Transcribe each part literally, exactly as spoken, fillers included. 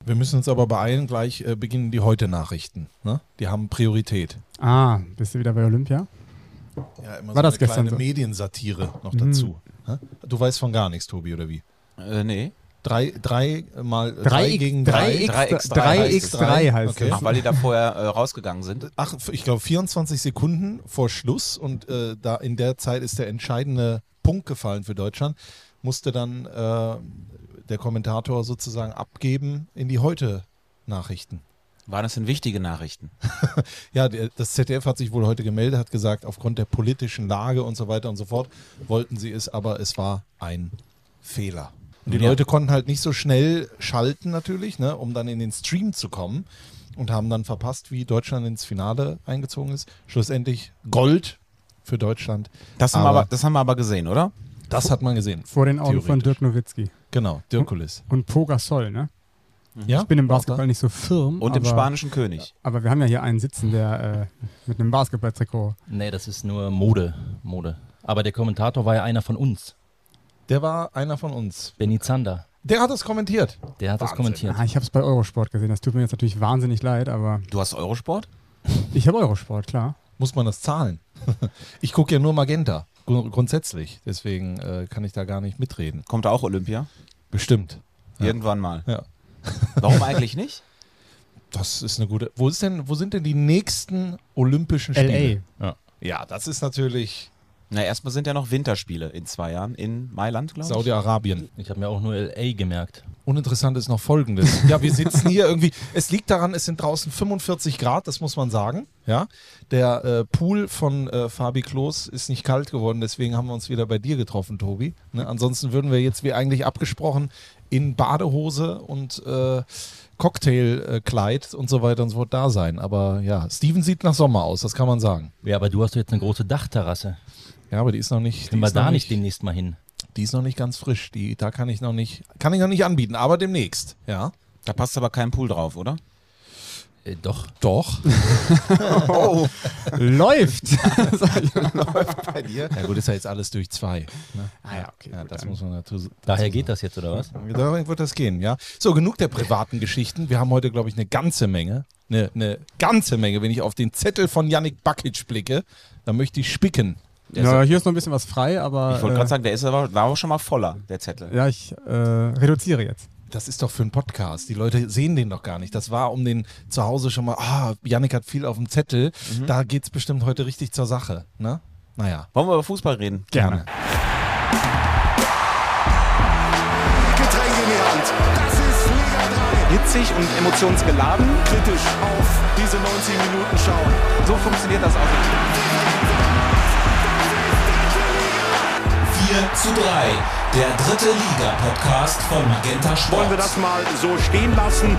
Wir müssen uns aber beeilen, gleich äh, beginnen die Heute-Nachrichten. Ne? Die haben Priorität. Ah, bist du wieder bei Olympia? Ja, immer War so das eine gestern kleine so? Mediensatire noch Mhm. dazu. Hä? Du weißt von gar nichts, Tobi, oder wie? Äh, nee. Drei, drei mal drei, drei gegen drei. drei x drei drei heißt x es. drei heißt Okay. es. Ach, weil die da vorher äh, rausgegangen sind. Ach, ich glaube vierundzwanzig Sekunden vor Schluss und äh, da in der Zeit ist der entscheidende Punkt gefallen für Deutschland, musste dann äh, der Kommentator sozusagen abgeben in die Heute-Nachrichten. Waren das denn wichtige Nachrichten? Ja, der- das Z D F hat sich wohl heute gemeldet, hat gesagt, aufgrund der politischen Lage und so weiter und so fort wollten sie es, aber es war ein Fehler. Und die Ja. Leute konnten halt nicht so schnell schalten natürlich, ne, um dann in den Stream zu kommen und haben dann verpasst, wie Deutschland ins Finale eingezogen ist. Schlussendlich Gold für Deutschland. Das haben, wir Aber- aber, das haben wir aber gesehen, oder? Das hat man gesehen. Vor den Augen von Theoretisch. Dirk Nowitzki. Genau, Dirkulis. Und Pau Gasol, ne? Ja? Ich bin im Auch Basketball nicht so firm. Und aber, dem spanischen König. Aber wir haben ja hier einen sitzen, der äh, mit einem Basketball-Trikot. Nee, das ist nur Mode. Mode. Aber der Kommentator war ja einer von uns. Der war einer von uns. Benny Zander. Der hat das kommentiert. Der hat das Wahnsinn. kommentiert. Ah, ich habe es bei Eurosport gesehen. Das tut mir jetzt natürlich wahnsinnig leid, aber Du hast Eurosport? ich habe Eurosport, klar. Muss man das zahlen? Ich gucke ja nur Magenta, gru- grundsätzlich. Deswegen äh, kann ich da gar nicht mitreden. Kommt auch Olympia? Bestimmt. Ja. Irgendwann mal. Ja. Warum eigentlich nicht? Das ist eine gute. Wo ist denn, wo sind denn die nächsten Olympischen L A. Spiele? Ja. ja, das ist natürlich Na, erstmal sind ja noch Winterspiele in zwei Jahren in Mailand, glaube ich. Saudi-Arabien. Ich habe mir auch nur L A gemerkt. Uninteressant ist noch Folgendes. Ja, wir sitzen hier irgendwie. Es liegt daran, es sind draußen fünfundvierzig Grad, das muss man sagen. Ja, der äh, Pool von äh, Fabi Klos ist nicht kalt geworden, deswegen haben wir uns wieder bei dir getroffen, Tobi. Ne? Ansonsten würden wir jetzt wie eigentlich abgesprochen in Badehose und äh, Cocktailkleid und so weiter und so fort da sein. Aber ja, Steven sieht nach Sommer aus, das kann man sagen. Ja, aber du hast doch jetzt eine große Dachterrasse. Ja, aber die ist noch nicht. Können die wir ist noch da nicht nicht demnächst mal hin? Die ist noch nicht ganz frisch. Die, da kann ich noch nicht, kann ich noch nicht anbieten, aber demnächst. Ja. Da passt aber kein Pool drauf, oder? Äh, doch. Doch. Oh, Läuft! bei dir? Ja gut, ist ja jetzt alles durch zwei. Ne? Ah ja, okay. Ja, gut, das dann. muss man natürlich. Daher geht das jetzt, oder was? Dahin wird das gehen, ja. So, genug der privaten Geschichten. Wir haben heute, glaube ich, eine ganze Menge. Eine, eine ganze Menge. Wenn ich auf den Zettel von Yannick Bakic blicke, dann möchte ich spicken. Ja, hier ist noch ein bisschen was frei, aber Ich wollte äh, gerade sagen, der ist aber, war aber schon mal voller, der Zettel. ja, ich äh, reduziere jetzt. Das ist doch für einen Podcast. Die Leute sehen den doch gar nicht. Das war um den zu Hause schon mal, ah, Yannick hat viel auf dem Zettel. Da geht es bestimmt heute richtig zur Sache. Ne? Naja. Wollen wir über Fußball reden? Gerne. Getränke in die Hand. Das ist Liga drei. Hitzig und emotionsgeladen. Kritisch auf diese neunzig Minuten schauen. So funktioniert das auch. vier zu drei, der dritte Liga-Podcast von Magenta Sport. Wollen wir das mal so stehen lassen?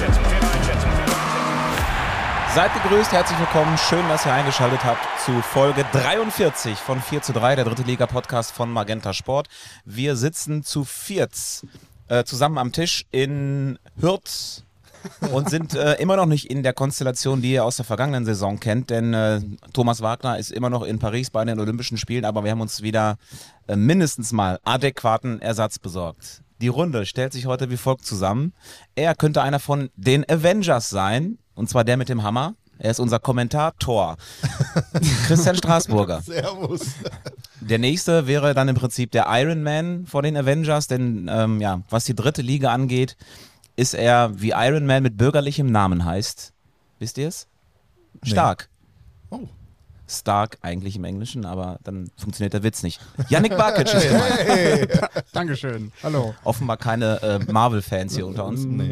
Seid gegrüßt, herzlich willkommen. Schön, dass ihr eingeschaltet habt zu Folge dreiundvierzig von vier zu drei, der dritte Liga-Podcast von Magenta Sport. Wir sitzen zu viert äh, zusammen am Tisch in Hürth und sind äh, immer noch nicht in der Konstellation, die ihr aus der vergangenen Saison kennt, denn äh, Thomas Wagner ist immer noch in Paris bei den Olympischen Spielen, aber wir haben uns wieder äh, mindestens mal adäquaten Ersatz besorgt. Die Runde stellt sich heute wie folgt zusammen. Er könnte einer von den Avengers sein, und zwar der mit dem Hammer. Er ist unser Kommentator, Christian Straßburger. Servus. Der nächste wäre dann im Prinzip der Iron Man von den Avengers, denn ähm, ja, was die dritte Liga angeht, ist er, wie Iron Man mit bürgerlichem Namen heißt. Wisst ihr es? Stark. Oh. Stark eigentlich im Englischen, aber dann funktioniert der Witz nicht. Yannick Bakic ist gemeint. Hey. Dankeschön. Hallo. Offenbar keine äh, Marvel-Fans hier unter uns. Nee.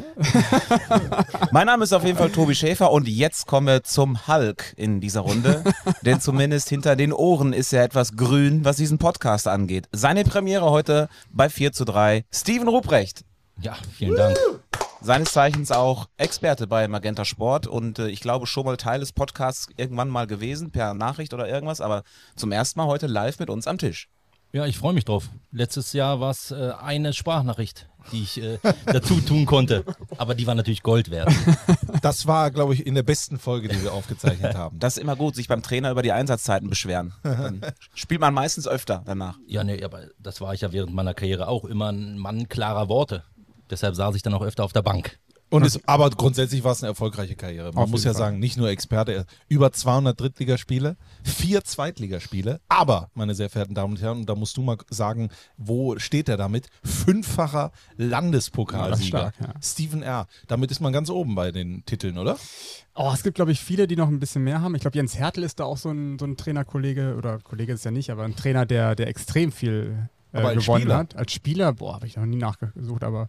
Mein Name ist auf jeden Fall Tobi Schäfer und jetzt kommen wir zum Hulk in dieser Runde. Denn zumindest hinter den Ohren ist er etwas grün, was diesen Podcast angeht. Seine Premiere heute bei vier zu drei. Steven Ruprecht. Ja, vielen Dank. Seines Zeichens auch Experte bei Magenta Sport und äh, ich glaube schon mal Teil des Podcasts irgendwann mal gewesen, per Nachricht oder irgendwas, aber zum ersten Mal heute live mit uns am Tisch. Ja, ich freue mich drauf. Letztes Jahr war es äh, eine Sprachnachricht, die ich äh, dazu tun konnte. Aber die war natürlich Gold wert. Das war, glaube ich, in der besten Folge, die wir aufgezeichnet haben. Das ist immer gut, sich beim Trainer über die Einsatzzeiten beschweren. Dann spielt man meistens öfter danach. Ja, nee, aber das war ich ja während meiner Karriere auch immer ein Mann klarer Worte. Deshalb saß ich dann auch öfter auf der Bank. Und es, aber grundsätzlich war es eine erfolgreiche Karriere. Man Auf muss jeden ja Fall. sagen, nicht nur Experte, über zweihundert Drittligaspiele, vier Zweitligaspiele, aber, meine sehr verehrten Damen und Herren, und da musst du mal sagen, wo steht er damit? Fünffacher Landespokalsieger. Ja, das ist stark, ja. Steven R. Damit ist man ganz oben bei den Titeln, oder? Oh, es gibt, glaube ich, viele, die noch ein bisschen mehr haben. Ich glaube, Jens Hertel ist da auch so ein, so ein Trainerkollege, oder Kollege ist ja nicht, aber ein Trainer, der, der extrem viel äh, Aber als gewonnen Spieler? hat. Als Spieler, boah, habe ich noch nie nachgesucht, aber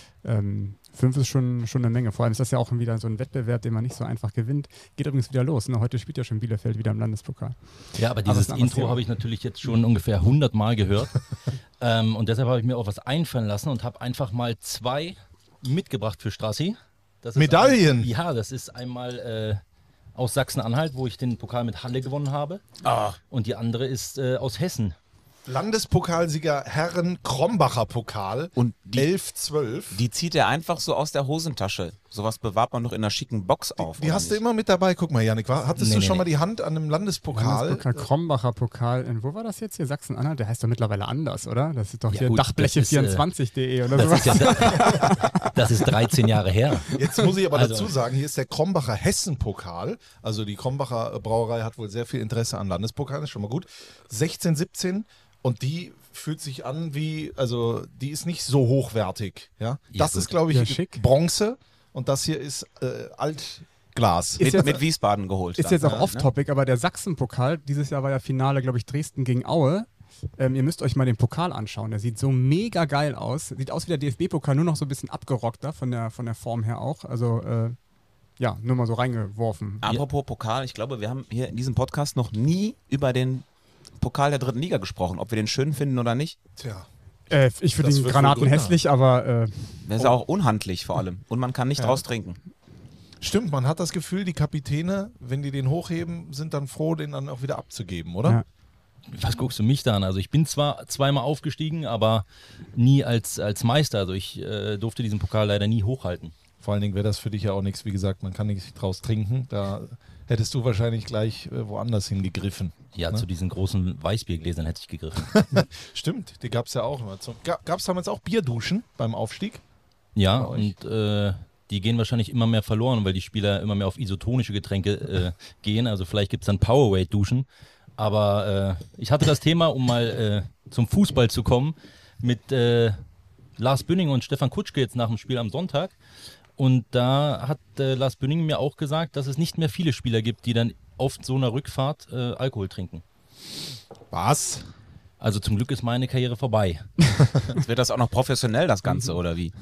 ähm, fünf ist schon, schon eine Menge. Vor allem ist das ja auch wieder so ein Wettbewerb, den man nicht so einfach gewinnt. Geht übrigens wieder los. Ne? Heute spielt ja schon Bielefeld wieder im Landespokal. Ja, aber Aber dieses es ist ein anderes Intro Thema. habe ich natürlich jetzt schon ungefähr hundert Mal gehört. ähm, und deshalb habe ich mir auch was einfallen lassen und habe einfach mal zwei mitgebracht für Strassi. Das ist Medaillen? Ein, ja, das ist einmal äh, aus Sachsen-Anhalt, wo ich den Pokal mit Halle gewonnen habe. Ah. Und die andere ist äh, aus Hessen. Landespokalsieger Herren Krombacher Pokal, Und die, elf zwölf. die zieht er einfach so aus der Hosentasche. Sowas bewahrt man doch in einer schicken Box auf. Die oder hast du nicht? immer mit dabei. Guck mal, Janik, war, hattest Nee, du nee, schon nee. mal die Hand an einem Landespokal? Landespokal, Krombacher Pokal. In, wo war das jetzt hier? Sachsen-Anhalt? Der heißt doch mittlerweile anders, oder? Das ist doch Ja, hier gut, Dachbleche das ist, äh, vierundzwanzig punkt de oder Das sowas. ist, ja, das ist dreizehn Jahre her. Jetzt muss ich aber Also- dazu sagen, hier ist der Krombacher Hessen-Pokal. Also die Krombacher Brauerei hat wohl sehr viel Interesse an Landespokalen, ist schon mal gut. sechzehn, siebzehn und die fühlt sich an wie, also die ist nicht so hochwertig. Ja? Ja, Das gut. ist, glaube ich, Ja, schick. Bronze und das hier ist äh, Altglas. Ist Mit, jetzt- mit Wiesbaden geholt. Ist dann, jetzt auch ne? off-topic, aber der Sachsen-Pokal, dieses Jahr war ja Finale, glaube ich, Dresden gegen Aue. Ähm, ihr müsst euch mal den Pokal anschauen. Der sieht so mega geil aus. Sieht aus wie der D F B-Pokal, nur noch so ein bisschen abgerockter von der, von der Form her auch. Also, äh, ja, nur mal so reingeworfen. Apropos Pokal, ich glaube, wir haben hier in diesem Podcast noch nie über den Pokal der dritten Liga gesprochen, ob wir den schön finden oder nicht. Tja. Äh, ich finde Das den wird Granaten wohl Gründe hässlich, aber äh, Der ist ja auch unhandlich vor allem. Und man kann nicht Ja. draus trinken. Stimmt, man hat das Gefühl, die Kapitäne, wenn die den hochheben, sind dann froh, den dann auch wieder abzugeben, oder? Ja. Was guckst du mich da an? Also ich bin zwar zweimal aufgestiegen, aber nie als, als Meister. Also ich äh, durfte diesen Pokal leider nie hochhalten. Vor allen Dingen wäre das für dich ja auch nichts, wie gesagt, man kann nicht draus trinken. Da hättest du wahrscheinlich gleich äh, woanders hingegriffen. Ja, Ne? zu diesen großen Weißbiergläsern hätte ich gegriffen. Stimmt, die gab es ja auch immer. Gab es damals auch Bierduschen beim Aufstieg? Ja, Bei euch. und äh, die gehen wahrscheinlich immer mehr verloren, weil die Spieler immer mehr auf isotonische Getränke äh, gehen. Also vielleicht gibt es dann Powerweight-Duschen. Aber äh, ich hatte das Thema, um mal äh, zum Fußball zu kommen, mit äh, Lars Bünding und Stefan Kutschke jetzt nach dem Spiel am Sonntag. Und da hat äh, Lars Bünding mir auch gesagt, dass es nicht mehr viele Spieler gibt, die dann auf so einer Rückfahrt äh, Alkohol trinken. Was? Also zum Glück ist meine Karriere vorbei. Jetzt wird das auch noch professionell, das Ganze, oder wie?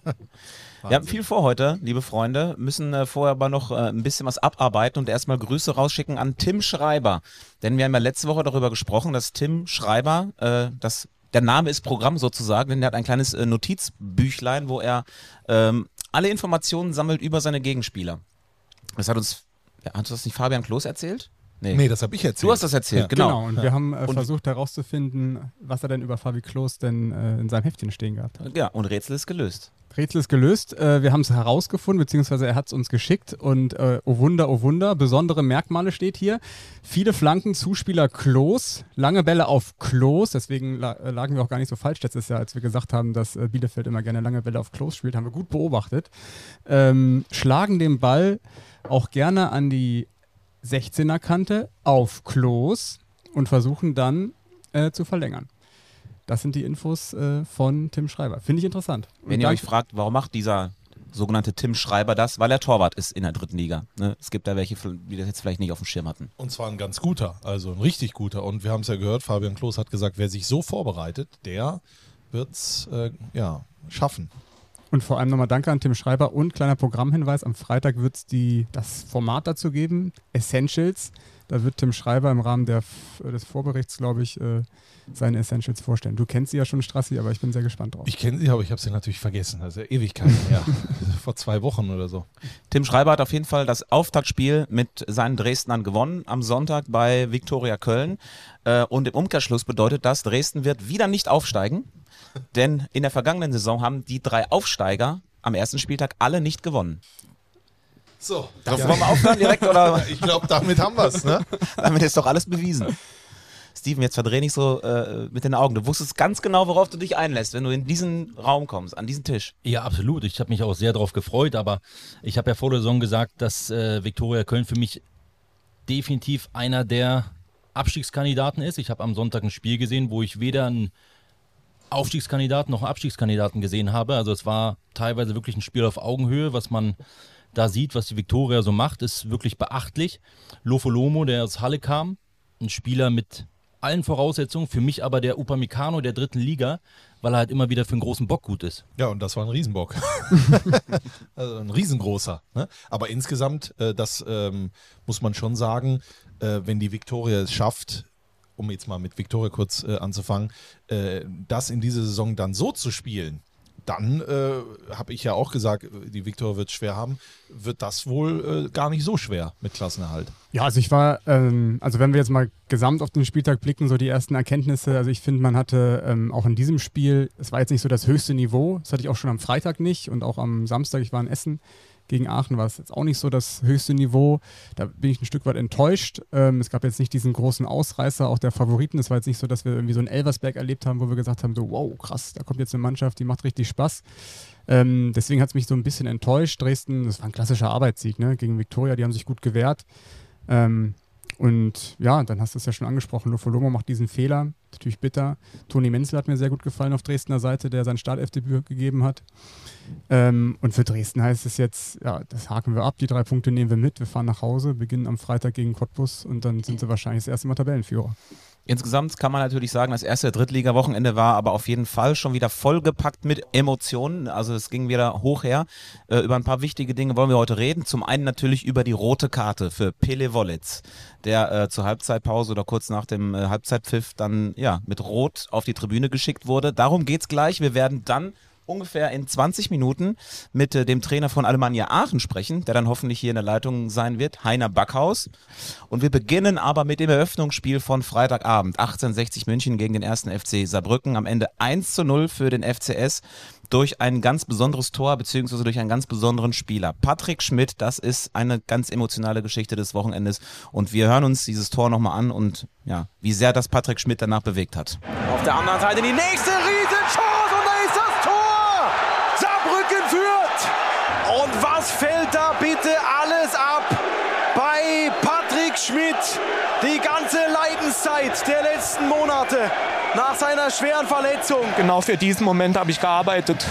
Wir haben viel vor heute, liebe Freunde, müssen äh, vorher aber noch äh, ein bisschen was abarbeiten und erstmal Grüße rausschicken an Tim Schreiber. Denn wir haben ja letzte Woche darüber gesprochen, dass Tim Schreiber, äh, das, der Name ist Programm sozusagen, denn er hat ein kleines äh, Notizbüchlein, wo er ähm, alle Informationen sammelt über seine Gegenspieler. Das hat uns, ja, hat uns das nicht Fabian Klos erzählt? Nee, das habe ich erzählt. Du hast das erzählt, Ja. genau. Und wir haben äh, Und- versucht herauszufinden, was er denn über Fabi Klos denn äh, in seinem Heftchen stehen gehabt hat. Ja, und Rätsel ist gelöst. Rätsel ist gelöst. Äh, wir haben es herausgefunden, beziehungsweise er hat es uns geschickt. Und äh, oh Wunder, oh Wunder, besondere Merkmale steht hier. Viele Flanken, Zuspieler Klos, lange Bälle auf Klos. Deswegen la äh, lagen wir auch gar nicht so falsch letztes Jahr, als wir gesagt haben, dass äh, Bielefeld immer gerne lange Bälle auf Klos spielt. Haben wir gut beobachtet. Ähm, schlagen den Ball auch gerne an die sechzehner Kante auf Klos und versuchen dann äh, zu verlängern. Das sind die Infos äh, von Tim Schreiber. Finde ich interessant. Wenn Und ihr dann- euch fragt, warum macht dieser sogenannte Tim Schreiber das? Weil er Torwart ist in der dritten Liga. Ne? Es gibt da welche, die das jetzt vielleicht nicht auf dem Schirm hatten. Und zwar ein ganz guter, also ein richtig guter. Und wir haben es ja gehört, Fabian Klos hat gesagt, wer sich so vorbereitet, der wird es äh, ja, schaffen. Und vor allem nochmal danke an Tim Schreiber und kleiner Programmhinweis, am Freitag wird es das Format dazu geben, Essentials. Da wird Tim Schreiber im Rahmen der, des Vorberichts, glaube ich, äh, seine Essentials vorstellen. Du kennst sie ja schon, Strassi, aber ich bin sehr gespannt drauf. Ich kenne sie, aber ich habe sie natürlich vergessen. Das ist ja Ewigkeiten her. Vor zwei Wochen oder so. Tim Schreiber hat auf jeden Fall das Auftaktspiel mit seinen Dresdnern gewonnen am Sonntag bei Viktoria Köln. Äh, und im Umkehrschluss bedeutet das, Dresden wird wieder nicht aufsteigen. Denn in der vergangenen Saison haben die drei Aufsteiger am ersten Spieltag alle nicht gewonnen. So, Wollen wir aufhören direkt oder ich glaube, damit haben wir es. Ne? damit ist doch alles bewiesen. Steven, jetzt verdreh nicht so äh, mit den Augen. Du wusstest ganz genau, worauf du dich einlässt, wenn du in diesen Raum kommst, an diesen Tisch. Ja, absolut. Ich habe mich auch sehr darauf gefreut, aber ich habe ja vor der Saison gesagt, dass äh, Viktoria Köln für mich definitiv einer der Abstiegskandidaten ist. Ich habe am Sonntag ein Spiel gesehen, wo ich weder einen Aufstiegskandidaten noch einen Abstiegskandidaten gesehen habe. Also es war teilweise wirklich ein Spiel auf Augenhöhe, was man da sieht, was die Viktoria so macht, ist wirklich beachtlich. Lofolomo, der aus Halle kam, ein Spieler mit allen Voraussetzungen, für mich aber der Upamecano der dritten Liga, weil er halt immer wieder für einen großen Bock gut ist. Ja, und das war ein Riesenbock. Also ein riesengroßer. Ne? Aber insgesamt, äh, das ähm, muss man schon sagen, äh, wenn die Viktoria es schafft, um jetzt mal mit Viktoria kurz äh, anzufangen, äh, das in dieser Saison dann so zu spielen, dann äh, habe ich ja auch gesagt, die Viktoria wird es schwer haben, wird das wohl äh, gar nicht so schwer mit Klassenerhalt. Ja, also ich war, ähm, also wenn wir jetzt mal gesamt auf den Spieltag blicken, so die ersten Erkenntnisse, also ich finde, man hatte ähm, auch in diesem Spiel, es war jetzt nicht so das höchste Niveau, das hatte ich auch schon am Freitag nicht und auch am Samstag, ich war in Essen, gegen Aachen war es jetzt auch nicht so das höchste Niveau. Da bin ich ein Stück weit enttäuscht. Ähm, es gab jetzt nicht diesen großen Ausreißer, auch der Favoriten. Es war jetzt nicht so, dass wir irgendwie so einen Elversberg erlebt haben, wo wir gesagt haben, so wow, krass, da kommt jetzt eine Mannschaft, die macht richtig Spaß. Ähm, deswegen hat es mich so ein bisschen enttäuscht. Dresden, das war ein klassischer Arbeitssieg, ne, gegen Viktoria, die haben sich gut gewehrt. Ähm, und ja, dann hast du es ja schon angesprochen, Lofolomo macht diesen Fehler, natürlich bitter. Toni Menzel hat mir sehr gut gefallen auf Dresdner Seite, der sein Startelfdebüt gegeben hat. Ähm, und für Dresden heißt es jetzt, ja, das haken wir ab, die drei Punkte nehmen wir mit, wir fahren nach Hause, beginnen am Freitag gegen Cottbus und dann sind sie wahrscheinlich das erste Mal Tabellenführer. Insgesamt kann man natürlich sagen, das erste Drittliga-Wochenende war aber auf jeden Fall schon wieder vollgepackt mit Emotionen. Also es ging wieder hoch her. Äh, über ein paar wichtige Dinge wollen wir heute reden. Zum einen natürlich über die rote Karte für Pele Wollitz, der äh, zur Halbzeitpause oder kurz nach dem äh, Halbzeitpfiff dann ja mit Rot auf die Tribüne geschickt wurde. Darum geht's gleich. Wir werden dann ungefähr in zwanzig Minuten mit äh, dem Trainer von Alemannia Aachen sprechen, der dann hoffentlich hier in der Leitung sein wird, Heiner Backhaus. Und wir beginnen aber mit dem Eröffnungsspiel von Freitagabend, achtzehnhundertsechzig München gegen den ersten F C Saarbrücken. Am Ende eins zu null für den F C S durch ein ganz besonderes Tor beziehungsweise durch einen ganz besonderen Spieler. Patrick Schmidt, das ist eine ganz emotionale Geschichte des Wochenendes. Und wir hören uns dieses Tor nochmal an und ja, wie sehr das Patrick Schmidt danach bewegt hat. Auf der anderen Seite die nächste Riesenchance und da ist das Tor! Saarbrücken führt. Und was fällt da bitte alles ab bei Patrick Schmidt? Die ganze Leidenszeit der letzten Monate nach seiner schweren Verletzung. Genau für diesen Moment habe ich gearbeitet.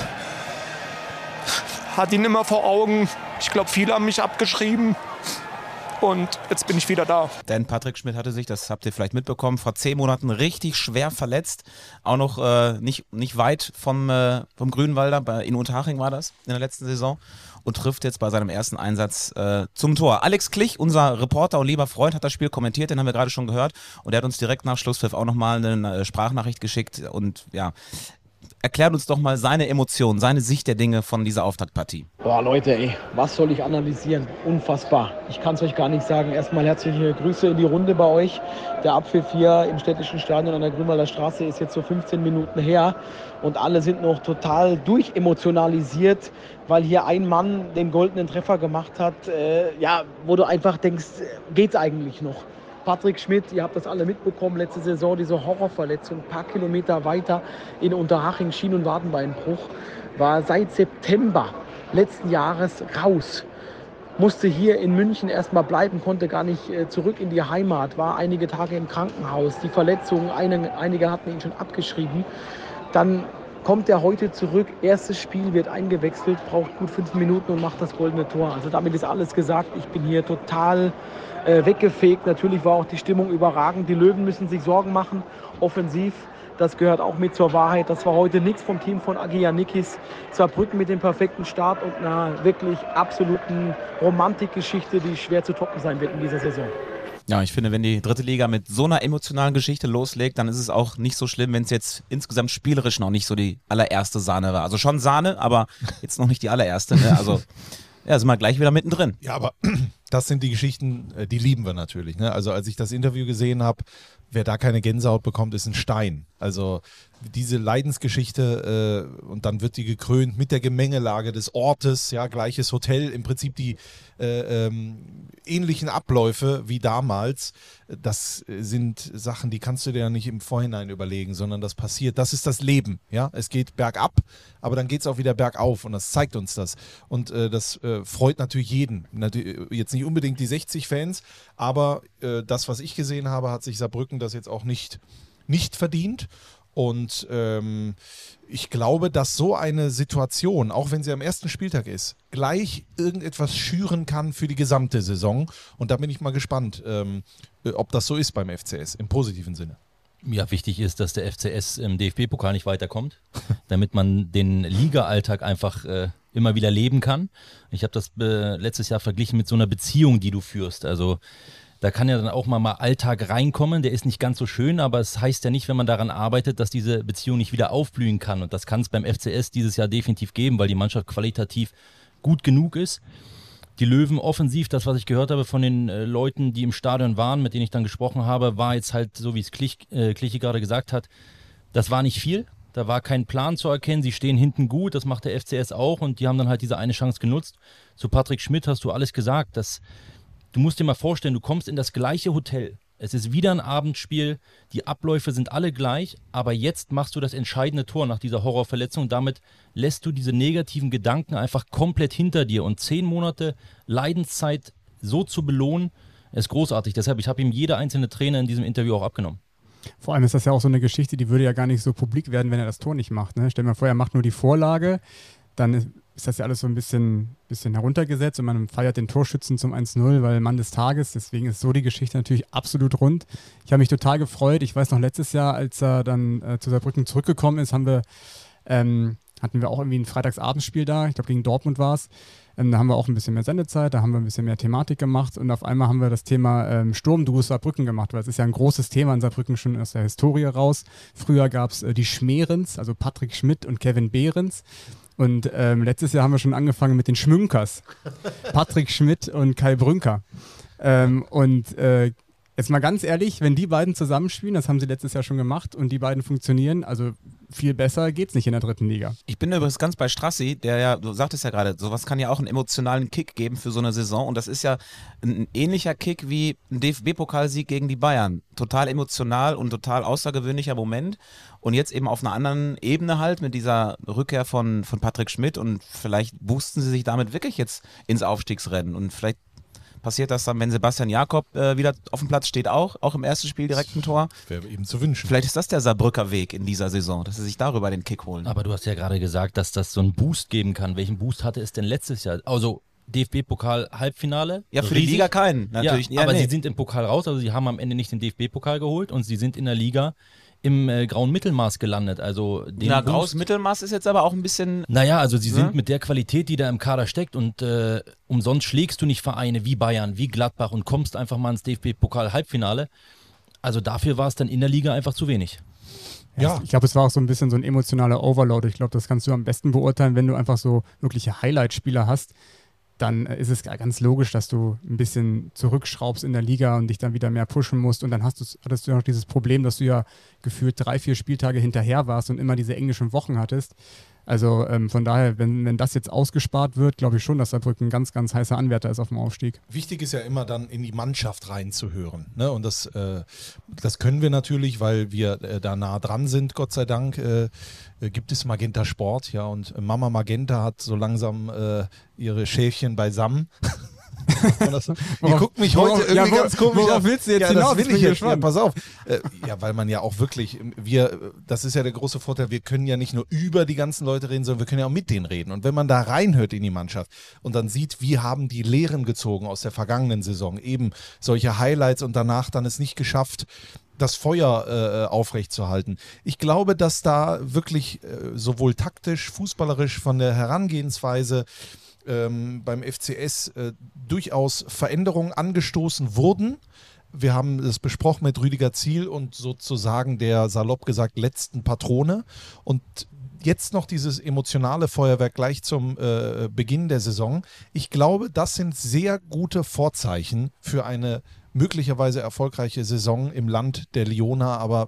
Hat ihn immer vor Augen. Ich glaube, viele haben mich abgeschrieben. Und jetzt bin ich wieder da. Denn Patrick Schmidt hatte sich, das habt ihr vielleicht mitbekommen, vor zehn Monaten richtig schwer verletzt. Auch noch äh, nicht, nicht weit vom, äh, vom Grünwalder, bei, in Unterhaching war das in der letzten Saison. Und trifft jetzt bei seinem ersten Einsatz äh, zum Tor. Alex Klich, unser Reporter und lieber Freund, hat das Spiel kommentiert, den haben wir gerade schon gehört. Und er hat uns direkt nach Schlusspfiff auch nochmal eine Sprachnachricht geschickt. Und ja, erklärt uns doch mal seine Emotionen, seine Sicht der Dinge von dieser Auftaktpartie. Boah, Leute, ey, was soll ich analysieren? Unfassbar. Ich kann es euch gar nicht sagen. Erstmal herzliche Grüße in die Runde bei euch. Der Abpfiff hier im städtischen Stadion an der Grünwalder Straße ist jetzt so fünfzehn Minuten her. Und alle sind noch total durchemotionalisiert, weil hier ein Mann den goldenen Treffer gemacht hat. Äh, ja, wo du einfach denkst, geht's eigentlich noch? Patrick Schmidt, ihr habt das alle mitbekommen, letzte Saison diese Horrorverletzung, ein paar Kilometer weiter in Unterhaching, Schien- und Wadenbeinbruch, war seit September letzten Jahres raus. Musste hier in München erstmal bleiben, konnte gar nicht äh, zurück in die Heimat, war einige Tage im Krankenhaus. Die Verletzungen, eine, einige hatten ihn schon abgeschrieben. Dann kommt er heute zurück, erstes Spiel, wird eingewechselt, braucht gut fünf Minuten und macht das goldene Tor. Also damit ist alles gesagt. Ich bin hier total äh, weggefegt. Natürlich war auch die Stimmung überragend. Die Löwen müssen sich Sorgen machen, offensiv. Das gehört auch mit zur Wahrheit. Das war heute nichts vom Team von Agi Janikis. Saarbrücken mit dem perfekten Start und einer wirklich absoluten Romantikgeschichte, die schwer zu toppen sein wird in dieser Saison. Ja, ich finde, wenn die dritte Liga mit so einer emotionalen Geschichte loslegt, dann ist es auch nicht so schlimm, wenn es jetzt insgesamt spielerisch noch nicht so die allererste Sahne war. Also schon Sahne, aber jetzt noch nicht die allererste. Ne? Also ja, sind wir gleich wieder mittendrin. Ja, aber das sind die Geschichten, äh, die lieben wir natürlich. Ne? Also als ich das Interview gesehen habe, wer da keine Gänsehaut bekommt, ist ein Stein. Also diese Leidensgeschichte äh, und dann wird die gekrönt mit der Gemengelage des Ortes, ja, gleiches Hotel, im Prinzip die äh, ähm, ähnlichen Abläufe wie damals. Das sind Sachen, die kannst du dir ja nicht im Vorhinein überlegen, sondern das passiert. Das ist das Leben, ja. Es geht bergab, aber dann geht es auch wieder bergauf und das zeigt uns das. Und äh, das äh, freut natürlich jeden. Natürlich, jetzt nicht unbedingt die sechzig Fans, aber äh, das, was ich gesehen habe, hat sich Saarbrücken das jetzt auch nicht, nicht verdient. Und ähm, ich glaube, dass so eine Situation, auch wenn sie am ersten Spieltag ist, gleich irgendetwas schüren kann für die gesamte Saison. Und da bin ich mal gespannt, ähm, ob das so ist beim F C S, im positiven Sinne. Ja, wichtig ist, dass der F C S im D F B-Pokal nicht weiterkommt, damit man den Liga-Alltag einfach äh, immer wieder leben kann. Ich habe das äh, letztes Jahr verglichen mit so einer Beziehung, die du führst. Also da kann ja dann auch mal, mal Alltag reinkommen, der ist nicht ganz so schön, aber es heißt ja nicht, wenn man daran arbeitet, dass diese Beziehung nicht wieder aufblühen kann. Und das kann es beim F C S dieses Jahr definitiv geben, weil die Mannschaft qualitativ gut genug ist. Die Löwen offensiv, das, was ich gehört habe von den äh, Leuten, die im Stadion waren, mit denen ich dann gesprochen habe, war jetzt halt, so wie es Klich, äh, Kliche gerade gesagt hat, das war nicht viel. Da war kein Plan zu erkennen. Sie stehen hinten gut, das macht der F C S auch und die haben dann halt diese eine Chance genutzt. Zu Patrick Schmidt hast du alles gesagt, dass du musst dir mal vorstellen, du kommst in das gleiche Hotel. Es ist wieder ein Abendspiel, die Abläufe sind alle gleich, aber jetzt machst du das entscheidende Tor nach dieser Horrorverletzung. Damit lässt du diese negativen Gedanken einfach komplett hinter dir. Und zehn Monate Leidenszeit so zu belohnen, ist großartig. Deshalb, ich habe ihm jede einzelne Träne in diesem Interview auch abgenommen. Vor allem ist das ja auch so eine Geschichte, die würde ja gar nicht so publik werden, wenn er das Tor nicht macht. Ne? Stell dir mal vor, er macht nur die Vorlage, dann ist ist das ja alles so ein bisschen, bisschen heruntergesetzt und man feiert den Torschützen zum eins null, weil Mann des Tages, deswegen ist so die Geschichte natürlich absolut rund. Ich habe mich total gefreut, ich weiß noch letztes Jahr, als er dann äh, zu Saarbrücken zurückgekommen ist, haben wir, ähm, hatten wir auch irgendwie ein Freitagsabendspiel da, ich glaube gegen Dortmund war es, ähm, da haben wir auch ein bisschen mehr Sendezeit, da haben wir ein bisschen mehr Thematik gemacht und auf einmal haben wir das Thema ähm, Sturmduos Saarbrücken gemacht, weil es ist ja ein großes Thema in Saarbrücken schon aus der Historie raus. Früher gab es äh, die Schmerens, also Patrick Schmidt und Kevin Behrens. Und ähm, letztes Jahr haben wir schon angefangen mit den Schmünkers. Patrick Schmidt und Kai Brünker. Ähm, und äh, jetzt mal ganz ehrlich, wenn die beiden zusammenspielen, das haben sie letztes Jahr schon gemacht und die beiden funktionieren, also viel besser geht's nicht in der dritten Liga. Ich bin übrigens ganz bei Strassi, der ja, du sagtest ja gerade, sowas kann ja auch einen emotionalen Kick geben für so eine Saison und das ist ja ein ähnlicher Kick wie ein D F B-Pokalsieg gegen die Bayern. Total emotional und total außergewöhnlicher Moment und jetzt eben auf einer anderen Ebene halt mit dieser Rückkehr von, von Patrick Schmidt und vielleicht boosten sie sich damit wirklich jetzt ins Aufstiegsrennen und vielleicht passiert das dann, wenn Sebastian Jakob äh, wieder auf dem Platz steht, auch, auch im ersten Spiel direkt ein Tor. Wäre eben zu wünschen. Vielleicht ist das der Saarbrücker Weg in dieser Saison, dass sie sich darüber den Kick holen. Aber du hast ja gerade gesagt, dass das so einen Boost geben kann. Welchen Boost hatte es denn letztes Jahr? Also D F B-Pokal-Halbfinale. Ja, für riesig. die Liga keinen, natürlich. Ja, ja, aber nee. sie sind im Pokal raus, also sie haben am Ende nicht den D F B-Pokal geholt und sie sind in der Liga im äh, grauen Mittelmaß gelandet. Also den Na, Boost, graues Mittelmaß ist jetzt aber auch ein bisschen... Naja, also sie sind Ja. mit der Qualität, die da im Kader steckt und äh, umsonst schlägst du nicht Vereine wie Bayern, wie Gladbach und kommst einfach mal ins D F B-Pokal-Halbfinale. Also dafür war es dann in der Liga einfach zu wenig. Ja. Ich glaube, es war auch so ein bisschen so ein emotionaler Overload. Ich glaube, das kannst du am besten beurteilen, wenn du einfach so wirkliche Highlight-Spieler hast. Dann ist es ganz logisch, dass du ein bisschen zurückschraubst in der Liga und dich dann wieder mehr pushen musst. Und dann hast du, hattest du noch dieses Problem, dass du ja gefühlt drei, vier Spieltage hinterher warst und immer diese englischen Wochen hattest. Also ähm, von daher, wenn, wenn das jetzt ausgespart wird, glaube ich schon, dass Saarbrücken ein ganz, ganz heißer Anwärter ist auf dem Aufstieg. Wichtig ist ja immer dann in die Mannschaft reinzuhören. Ne? Und das, äh, das können wir natürlich, weil wir äh, da nah dran sind, Gott sei Dank. Äh, äh, gibt es Magenta Sport, ja, und Mama Magenta hat so langsam äh, ihre Schäfchen beisammen. Das, ihr worauf, guckt mich worauf, heute irgendwie ja, ganz komisch worauf an. willst du jetzt ja, hinaus? das will Ich ich bin jetzt. Ja, gespannt. pass auf. Äh, ja, weil man ja auch wirklich, wir, das ist ja der große Vorteil, wir können ja nicht nur über die ganzen Leute reden, sondern wir können ja auch mit denen reden. Und wenn man da reinhört in die Mannschaft und dann sieht, wie haben die Lehren gezogen aus der vergangenen Saison, eben solche Highlights und danach dann es nicht geschafft, das Feuer äh, aufrechtzuerhalten. Ich glaube, dass da wirklich äh, sowohl taktisch, fußballerisch von der Herangehensweise ähm, beim F C S äh, durchaus Veränderungen angestoßen wurden. Wir haben das besprochen mit Rüdiger Ziel und sozusagen der, salopp gesagt, letzten Patrone. Und jetzt noch dieses emotionale Feuerwerk gleich zum äh, Beginn der Saison. Ich glaube, das sind sehr gute Vorzeichen für eine möglicherweise erfolgreiche Saison im Land der Liona, aber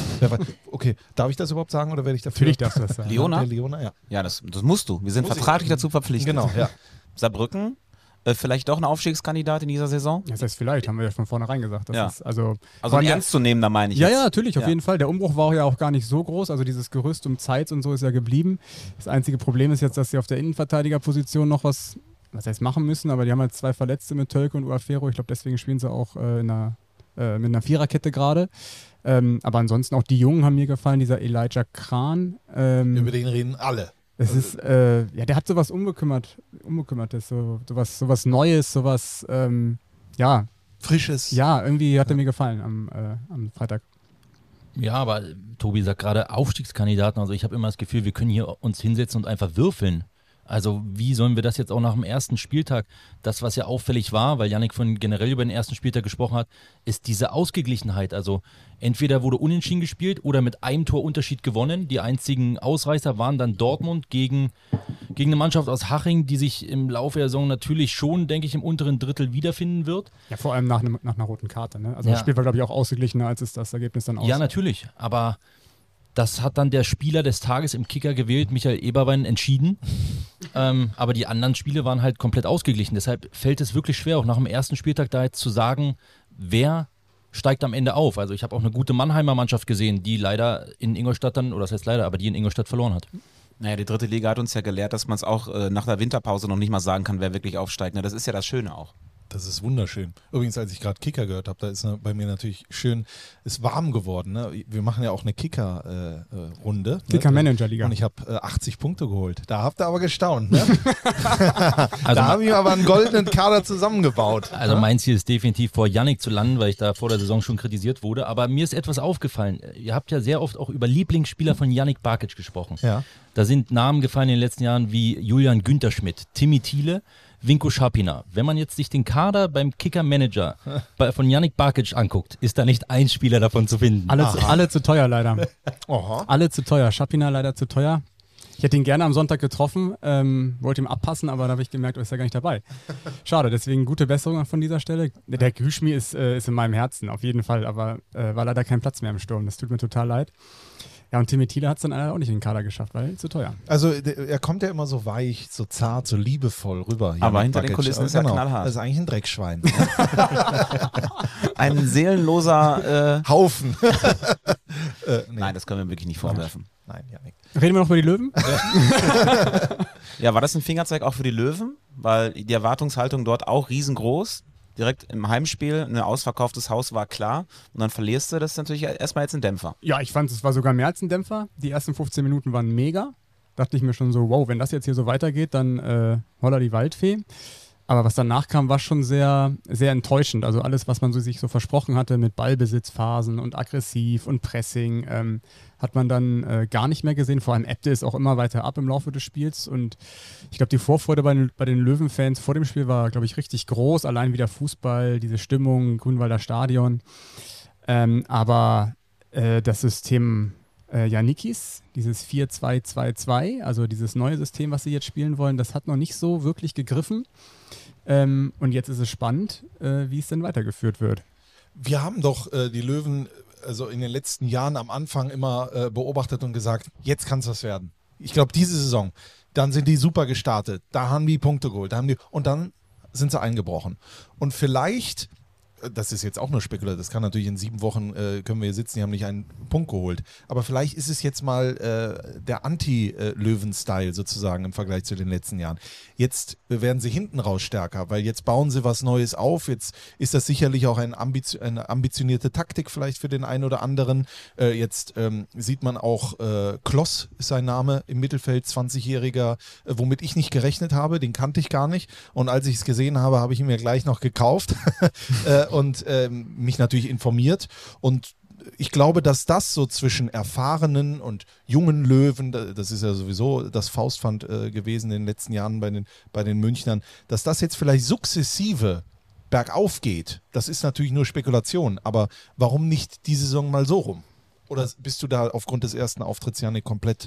okay, darf ich das überhaupt sagen oder werde ich dafür? Natürlich darfst du das sagen. Liona? Der Liona, ja. Ja, das, das musst du. Wir sind Muss vertraglich ich? dazu verpflichtet. Genau, ja. Saarbrücken, äh, vielleicht doch ein Aufstiegskandidat in dieser Saison? Das heißt, vielleicht, haben wir ja von vornherein gesagt. Das Ja. ist also Also ein der- ernstzunehmender, meine ich Ja, jetzt. ja, natürlich, auf Ja. jeden Fall. Der Umbruch war ja auch gar nicht so groß. Also dieses Gerüst um Zeitz und so ist ja geblieben. Das einzige Problem ist jetzt, dass sie auf der Innenverteidigerposition noch was, was heißt machen müssen, aber die haben halt zwei Verletzte mit Tölke und Uafero. Ich glaube, deswegen spielen sie auch äh, in einer, äh, mit einer Viererkette gerade. Ähm, aber ansonsten auch die Jungen haben mir gefallen, dieser Elijah Kran. Ähm, Über den reden alle. Es ist, äh, ja, der hat sowas unbekümmert, Unbekümmertes, so, sowas, sowas Neues, sowas, ähm, ja. Frisches. Ja, irgendwie hat er mir gefallen am, äh, am Freitag. Ja, aber Tobi sagt gerade Aufstiegskandidaten. Also ich habe immer das Gefühl, wir können hier uns hinsetzen und einfach würfeln. Also wie sollen wir das jetzt auch nach dem ersten Spieltag, das was ja auffällig war, weil Yannick von generell über den ersten Spieltag gesprochen hat, ist diese Ausgeglichenheit. Also entweder wurde unentschieden gespielt oder mit einem Torunterschied gewonnen. Die einzigen Ausreißer waren dann Dortmund gegen, gegen eine Mannschaft aus Haching, die sich im Laufe der Saison natürlich schon, denke ich, im unteren Drittel wiederfinden wird. Ja, vor allem nach, einem, nach einer roten Karte. Ne? Also Ja. das Spiel war, glaube ich, auch ausgeglichener, als es das Ergebnis dann aussah. Ja, natürlich, aber das hat dann der Spieler des Tages im Kicker gewählt, Michael Eberwein, entschieden. ähm, aber die anderen Spiele waren halt komplett ausgeglichen. Deshalb fällt es wirklich schwer, auch nach dem ersten Spieltag da jetzt zu sagen, wer steigt am Ende auf. Also ich habe auch eine gute Mannheimer Mannschaft gesehen, die leider in Ingolstadt dann, oder das heißt leider, aber die in Ingolstadt verloren hat. Naja, die dritte Liga hat uns ja gelehrt, dass man es auch äh, nach der Winterpause noch nicht mal sagen kann, wer wirklich aufsteigt. Ne? Das ist ja das Schöne auch. Das ist wunderschön. Übrigens, als ich gerade Kicker gehört habe, da ist ne, bei mir natürlich schön, ist warm geworden. Ne? Wir machen ja auch eine Kicker-Runde. Äh, äh, Kicker-Manager-Liga. Und ich habe äh, achtzig Punkte geholt. Da habt ihr aber gestaunt. Ne? Also da habe ich aber einen goldenen Kader zusammengebaut. Also ne? mein Ziel ist definitiv vor Yannick zu landen, weil ich da vor der Saison schon kritisiert wurde. Aber mir ist etwas aufgefallen. Ihr habt ja sehr oft auch über Lieblingsspieler von Yannick Barkic gesprochen. Ja. Da sind Namen gefallen in den letzten Jahren wie Julian Günther Schmidt, Timmy Thiele, Vinko Schapina. Wenn man jetzt sich den Kader beim Kicker-Manager bei, von Yannick Barkic anguckt, ist da nicht ein Spieler davon zu finden. Alle, zu, alle zu teuer leider. Aha. Alle zu teuer. Schapina leider zu teuer. Ich hätte ihn gerne am Sonntag getroffen, ähm, wollte ihm abpassen, aber da habe ich gemerkt, er ist ja gar nicht dabei. Schade, deswegen gute Besserung von dieser Stelle. Der Güschmi ist, äh, ist in meinem Herzen, auf jeden Fall, aber äh, war leider kein Platz mehr im Sturm. Das tut mir total leid. Ja, und Timmy Thiele hat es dann leider auch nicht in den Kader geschafft, weil zu teuer. Also der, er kommt ja immer so weich, so zart, so liebevoll rüber. Aber Yannick hinter den Barkic. Kulissen ist er genau. knallhart. Das ist eigentlich ein Dreckschwein. Ein seelenloser äh, Haufen. äh, nee. Nein, das können wir wirklich nicht vorwerfen. Nein, Yannick. Reden wir noch über die Löwen? Ja, war das ein Fingerzeig auch für die Löwen? Weil die Erwartungshaltung dort auch riesengroß. Direkt im Heimspiel, ein ausverkauftes Haus war klar. Und dann verlierst du, das ist natürlich erstmal jetzt ein Dämpfer. Ja, ich fand, es war sogar mehr als ein Dämpfer. Die ersten fünfzehn Minuten waren mega. Dachte ich mir schon so, wow, wenn das jetzt hier so weitergeht, dann äh, holla die Waldfee. Aber was danach kam, war schon sehr, sehr enttäuschend. Also alles, was man so sich so versprochen hatte mit Ballbesitzphasen und aggressiv und Pressing, ähm, hat man dann äh, gar nicht mehr gesehen. Vor allem ebbte es auch immer weiter ab im Laufe des Spiels. Und ich glaube, die Vorfreude bei den, bei den Löwenfans vor dem Spiel war, glaube ich, richtig groß. Allein wieder Fußball, diese Stimmung, Grünwalder Stadion. Ähm, aber äh, das System äh, Yannickis, dieses vier zwei zwei zwei, also dieses neue System, was sie jetzt spielen wollen, das hat noch nicht so wirklich gegriffen. Ähm, und jetzt ist es spannend, äh, wie es denn weitergeführt wird. Wir haben doch äh, die Löwen also in den letzten Jahren am Anfang immer äh, beobachtet und gesagt, jetzt kann es was werden. Ich glaube, diese Saison, dann sind die super gestartet, da haben die Punkte geholt, da haben die, und dann sind sie eingebrochen. Und vielleicht, das ist jetzt auch nur spekuliert, das kann natürlich in sieben Wochen, äh, können wir hier sitzen, die haben nicht einen Punkt geholt. Aber vielleicht ist es jetzt mal äh, der Anti-Löwen-Style sozusagen im Vergleich zu den letzten Jahren. Jetzt werden sie hinten raus stärker, weil jetzt bauen sie was Neues auf. Jetzt ist das sicherlich auch ein Ambition, eine ambitionierte Taktik vielleicht für den einen oder anderen. Äh, jetzt ähm, sieht man auch, äh, Kloss ist sein Name im Mittelfeld, zwanzigjähriger, äh, womit ich nicht gerechnet habe, den kannte ich gar nicht. Und als ich es gesehen habe, habe ich ihn mir gleich noch gekauft. äh, und ähm, mich natürlich informiert. Und ich glaube, dass das so zwischen erfahrenen und jungen Löwen, das ist ja sowieso das Faustpfand äh, gewesen in den letzten Jahren bei den, bei den Münchnern, dass das jetzt vielleicht sukzessive bergauf geht. Das ist natürlich nur Spekulation, aber warum nicht die Saison mal so rum? Oder bist du da aufgrund des ersten Auftritts, Jannik, komplett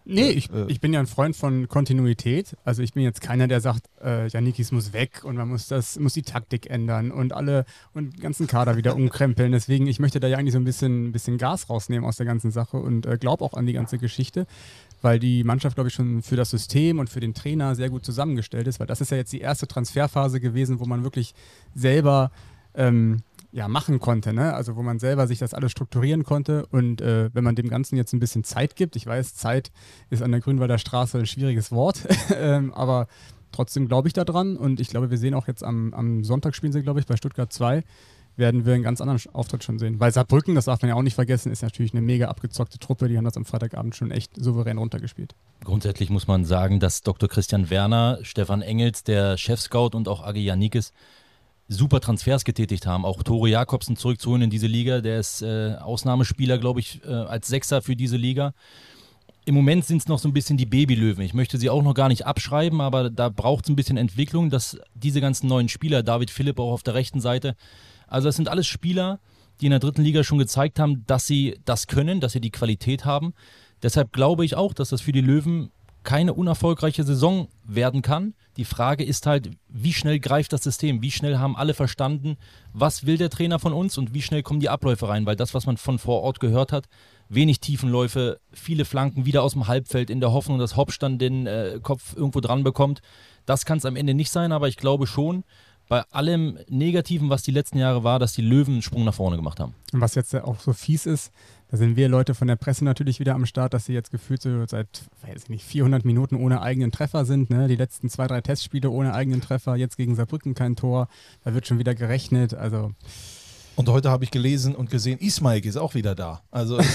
Nee, ich, ich bin ja ein Freund von Kontinuität. Also ich bin jetzt keiner, der sagt, äh, Yannickis muss weg und man muss das, muss die Taktik ändern und alle und den ganzen Kader wieder umkrempeln. Deswegen, ich möchte da ja eigentlich so ein bisschen, ein bisschen Gas rausnehmen aus der ganzen Sache und äh, glaube auch an die ganze Geschichte, weil die Mannschaft, glaube ich, schon für das System und für den Trainer sehr gut zusammengestellt ist, weil das ist ja jetzt die erste Transferphase gewesen, wo man wirklich selber ähm, ja, machen konnte, ne? Also wo man selber sich das alles strukturieren konnte und äh, wenn man dem Ganzen jetzt ein bisschen Zeit gibt, ich weiß, Zeit ist an der Grünwalder Straße ein schwieriges Wort, ähm, aber trotzdem glaube ich da dran und ich glaube, wir sehen auch jetzt am, am Sonntag spielen sie, glaube ich, bei Stuttgart zwei, werden wir einen ganz anderen Auftritt schon sehen. Weil Saarbrücken, das darf man ja auch nicht vergessen, ist natürlich eine mega abgezockte Truppe, die haben das am Freitagabend schon echt souverän runtergespielt. Grundsätzlich muss man sagen, dass Doktor Christian Werner, Stefan Engels, der Chefscout und auch Agi Yannickis super Transfers getätigt haben. Auch Tore Jakobsen zurückzuholen in diese Liga. Der ist äh, Ausnahmespieler, glaube ich, äh, als Sechser für diese Liga. Im Moment sind es noch so ein bisschen die Babylöwen. Ich möchte sie auch noch gar nicht abschreiben, aber da braucht es ein bisschen Entwicklung, dass diese ganzen neuen Spieler, David Philipp auch auf der rechten Seite, also das sind alles Spieler, die in der dritten Liga schon gezeigt haben, dass sie das können, dass sie die Qualität haben. Deshalb glaube ich auch, dass das für die Löwen keine unerfolgreiche Saison werden kann. Die Frage ist halt, wie schnell greift das System? Wie schnell haben alle verstanden, was will der Trainer von uns und wie schnell kommen die Abläufe rein? Weil das, was man von vor Ort gehört hat, wenig Tiefenläufe, viele Flanken wieder aus dem Halbfeld in der Hoffnung, dass Hopsch dann den äh, Kopf irgendwo dran bekommt. Das kann es am Ende nicht sein, aber ich glaube schon, bei allem Negativen, was die letzten Jahre war, dass die Löwen einen Sprung nach vorne gemacht haben. Und was jetzt auch so fies ist, da sind wir Leute von der Presse natürlich wieder am Start, dass sie jetzt gefühlt so seit, weiß ich nicht, vierhundert Minuten ohne eigenen Treffer sind. Ne? Die letzten zwei, drei Testspiele ohne eigenen Treffer, jetzt gegen Saarbrücken kein Tor. Da wird schon wieder gerechnet. Also Und heute habe ich gelesen und gesehen, Ismail ist auch wieder da. Also es,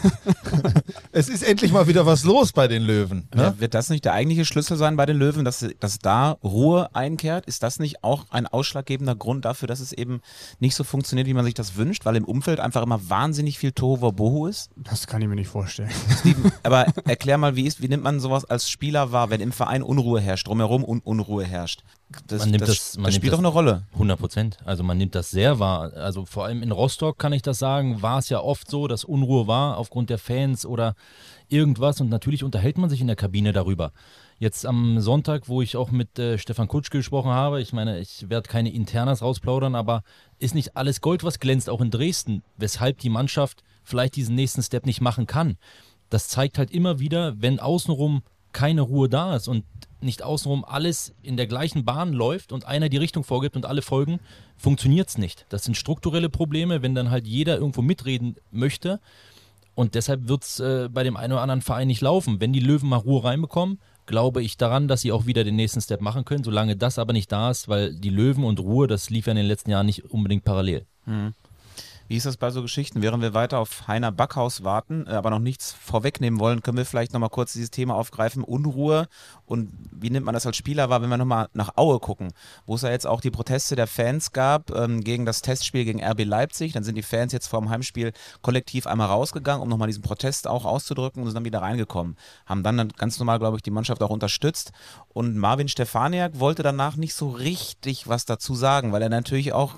es ist endlich mal wieder was los bei den Löwen. Ne? Wird das nicht der eigentliche Schlüssel sein bei den Löwen, dass, dass da Ruhe einkehrt? Ist das nicht auch ein ausschlaggebender Grund dafür, dass es eben nicht so funktioniert, wie man sich das wünscht, weil im Umfeld einfach immer wahnsinnig viel Tohuwabohu ist? Das kann ich mir nicht vorstellen. Steven, aber erklär mal, wie, ist, wie nimmt man sowas als Spieler wahr, wenn im Verein Unruhe herrscht, drumherum Un Unruhe herrscht? Das, man nimmt das, das, man das nimmt spielt das doch eine Rolle. hundert Prozent. Also man nimmt das sehr wahr. Also vor allem in Rostock kann ich das sagen, war es ja oft so, dass Unruhe war aufgrund der Fans oder irgendwas und natürlich unterhält man sich in der Kabine darüber. Jetzt am Sonntag, wo ich auch mit äh, Stefan Kutschke gesprochen habe, ich meine, ich werde keine Internas rausplaudern, aber ist nicht alles Gold, was glänzt, auch in Dresden, weshalb die Mannschaft vielleicht diesen nächsten Step nicht machen kann. Das zeigt halt immer wieder, wenn außenrum keine Ruhe da ist und nicht außenrum alles in der gleichen Bahn läuft und einer die Richtung vorgibt und alle folgen, funktioniert es nicht. Das sind strukturelle Probleme, wenn dann halt jeder irgendwo mitreden möchte und deshalb wird es äh, bei dem einen oder anderen Verein nicht laufen. Wenn die Löwen mal Ruhe reinbekommen, glaube ich daran, dass sie auch wieder den nächsten Step machen können, solange das aber nicht da ist, weil die Löwen und Ruhe, das lief ja in den letzten Jahren nicht unbedingt parallel. Mhm. Wie ist das bei so Geschichten? Während wir weiter auf Heiner Backhaus warten, aber noch nichts vorwegnehmen wollen, können wir vielleicht nochmal kurz dieses Thema aufgreifen, Unruhe und wie nimmt man das als Spieler wahr, wenn wir nochmal nach Aue gucken, wo es ja jetzt auch die Proteste der Fans gab ähm, gegen das Testspiel gegen R B Leipzig, dann sind die Fans jetzt vor dem Heimspiel kollektiv einmal rausgegangen, um nochmal diesen Protest auch auszudrücken und sind dann wieder reingekommen, haben dann ganz normal, glaube ich, die Mannschaft auch unterstützt und Marvin Stefaniak wollte danach nicht so richtig was dazu sagen, weil er natürlich auch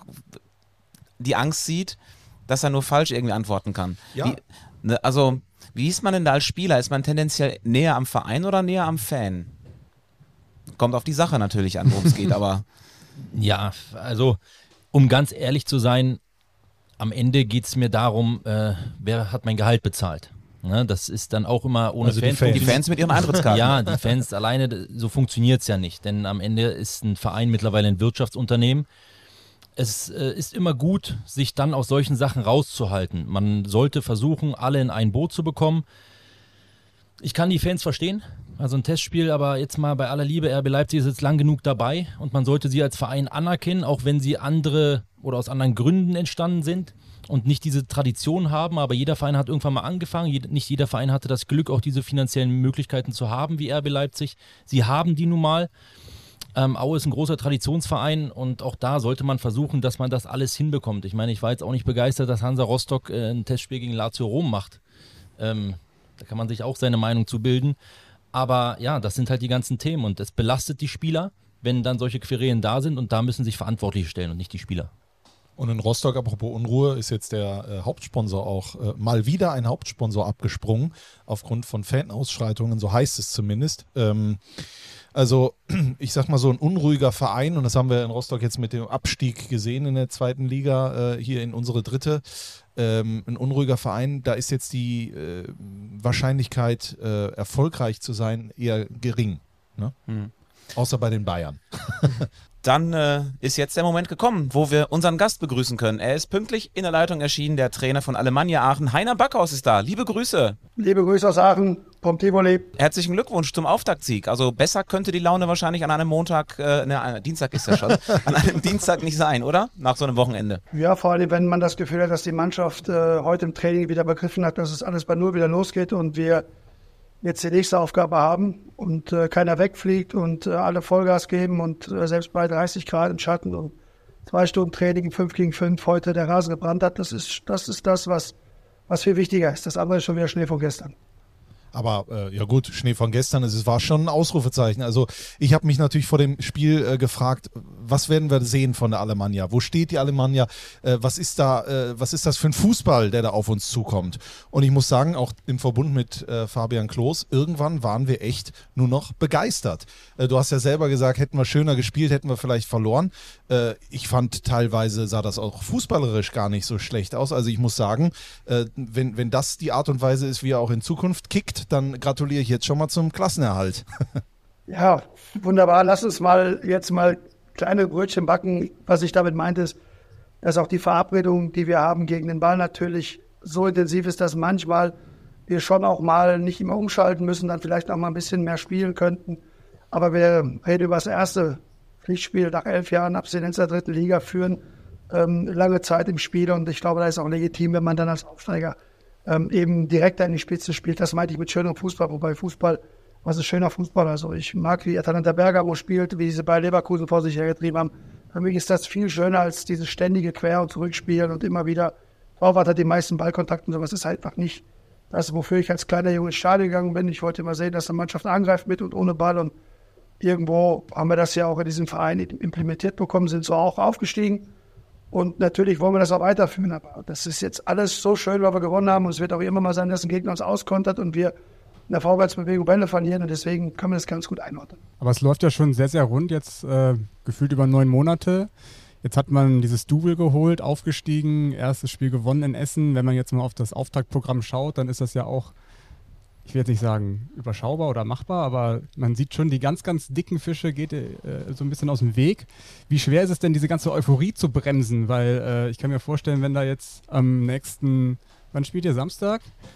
die Angst sieht, dass er nur falsch irgendwie antworten kann. Ja. Wie, ne, also, wie ist man denn da als Spieler? Ist man tendenziell näher am Verein oder näher am Fan? Kommt auf die Sache natürlich an, worum es geht, aber... Ja, also, um ganz ehrlich zu sein, am Ende geht es mir darum, äh, wer hat mein Gehalt bezahlt? Ne, das ist dann auch immer ohne also Fans. die Fans. Die Fans mit ihren Eintrittskarten. Ja, die Fans alleine, so funktioniert es ja nicht, denn am Ende ist ein Verein mittlerweile ein Wirtschaftsunternehmen. Es äh, ist immer gut, sich dann aus solchen Sachen rauszuhalten. Man sollte versuchen, alle in ein Boot zu bekommen. Ich kann die Fans verstehen, also ein Testspiel, aber jetzt mal bei aller Liebe, R B Leipzig ist jetzt lang genug dabei und man sollte sie als Verein anerkennen, auch wenn sie andere oder aus anderen Gründen entstanden sind und nicht diese Tradition haben, aber jeder Verein hat irgendwann mal angefangen, nicht jeder Verein hatte das Glück, auch diese finanziellen Möglichkeiten zu haben wie R B Leipzig. Sie haben die nun mal. Ähm, Aue ist ein großer Traditionsverein und auch da sollte man versuchen, dass man das alles hinbekommt. Ich meine, ich war jetzt auch nicht begeistert, dass Hansa Rostock äh, ein Testspiel gegen Lazio Rom macht. Ähm, da kann man sich auch seine Meinung zu bilden. Aber ja, das sind halt die ganzen Themen und es belastet die Spieler, wenn dann solche Querelen da sind und da müssen sich Verantwortliche stellen und nicht die Spieler. Und in Rostock, apropos Unruhe, ist jetzt der äh, Hauptsponsor auch äh, mal wieder ein Hauptsponsor abgesprungen, aufgrund von Fanausschreitungen, so heißt es zumindest. Ähm, also ich sag mal so ein unruhiger Verein, und das haben wir in Rostock jetzt mit dem Abstieg gesehen in der zweiten Liga, äh, hier in unsere dritte, ähm, ein unruhiger Verein, da ist jetzt die äh, Wahrscheinlichkeit, äh, erfolgreich zu sein, eher gering. Ne? Mhm. Außer bei den Bayern. Dann äh, ist jetzt der Moment gekommen, wo wir unseren Gast begrüßen können. Er ist pünktlich in der Leitung erschienen, der Trainer von Alemannia Aachen. Heiner Backhaus ist da. Liebe Grüße. Liebe Grüße aus Aachen, vom Tivoli. Herzlichen Glückwunsch zum Auftaktsieg. Also besser könnte die Laune wahrscheinlich an einem Montag, äh, ne, Dienstag ist ja schon, an einem Dienstag nicht sein, oder? Nach so einem Wochenende. Ja, vor allem, wenn man das Gefühl hat, dass die Mannschaft äh, heute im Training wieder begriffen hat, dass es alles bei Null wieder losgeht und wir jetzt die nächste Aufgabe haben und äh, keiner wegfliegt und äh, alle Vollgas geben und äh, selbst bei dreißig Grad im Schatten und zwei Stunden Training, fünf gegen fünf heute der Rasen gebrannt hat, das ist das, ist das was, was viel wichtiger ist. Das andere ist schon wieder Schnee von gestern. Aber äh, ja gut, Schnee von gestern, es war schon ein Ausrufezeichen. Also ich habe mich natürlich vor dem Spiel äh, gefragt, was werden wir sehen von der Alemannia? Wo steht die Alemannia? Äh, was ist da, äh, was ist das für ein Fußball, der da auf uns zukommt? Und ich muss sagen, auch im Verbund mit äh, Fabian Klos, irgendwann waren wir echt nur noch begeistert. Äh, du hast ja selber gesagt, hätten wir schöner gespielt, hätten wir vielleicht verloren. Äh, ich fand, teilweise sah das auch fußballerisch gar nicht so schlecht aus. Also ich muss sagen, äh, wenn, wenn das die Art und Weise ist, wie er auch in Zukunft kickt, dann gratuliere ich jetzt schon mal zum Klassenerhalt. Ja, wunderbar. Lass uns mal jetzt mal kleine Brötchen backen. Was ich damit meinte, ist, dass auch die Verabredung, die wir haben gegen den Ball, natürlich so intensiv ist, dass manchmal wir schon auch mal nicht immer umschalten müssen, dann vielleicht auch mal ein bisschen mehr spielen könnten. Aber wir reden über das erste Pflichtspiel nach elf Jahren Abstinenz der dritten Liga, führen ähm, lange Zeit im Spiel, und ich glaube, da ist auch legitim, wenn man dann als Aufsteiger ähm, eben direkt in die Spitze spielt. Das meinte ich mit schönem Fußball, wobei Fußball, was ist schöner Fußball? Also ich mag, wie Atalanta Bergamo spielt, wie diese beiden Leverkusen vor sich hergetrieben haben. Für mich ist das viel schöner als dieses ständige Quer- und Zurückspielen und immer wieder, Torwart hat die meisten Ballkontakte und sowas, ist halt einfach nicht das, wofür ich als kleiner Junge ins Stadion gegangen bin. Ich wollte immer sehen, dass eine Mannschaft angreift mit und ohne Ball, und irgendwo haben wir das ja auch in diesem Verein implementiert bekommen, sind so auch aufgestiegen. Und natürlich wollen wir das auch weiterführen. Aber das ist jetzt alles so schön, weil wir gewonnen haben. Und es wird auch immer mal sein, dass ein Gegner uns auskontert und wir in der Vorwärtsbewegung Bälle verlieren. Und deswegen können wir das ganz gut einordnen. Aber es läuft ja schon sehr, sehr rund jetzt, äh, gefühlt über neun Monate. Jetzt hat man dieses Double geholt, aufgestiegen, erstes Spiel gewonnen in Essen. Wenn man jetzt mal auf das Auftaktprogramm schaut, dann ist das ja auch, ich will jetzt nicht sagen überschaubar oder machbar, aber man sieht schon, die ganz, ganz dicken Fische geht äh, so ein bisschen aus dem Weg. Wie schwer ist es denn, diese ganze Euphorie zu bremsen? Weil äh, ich kann mir vorstellen, wenn da jetzt am nächsten, wann spielt ihr, Samstag,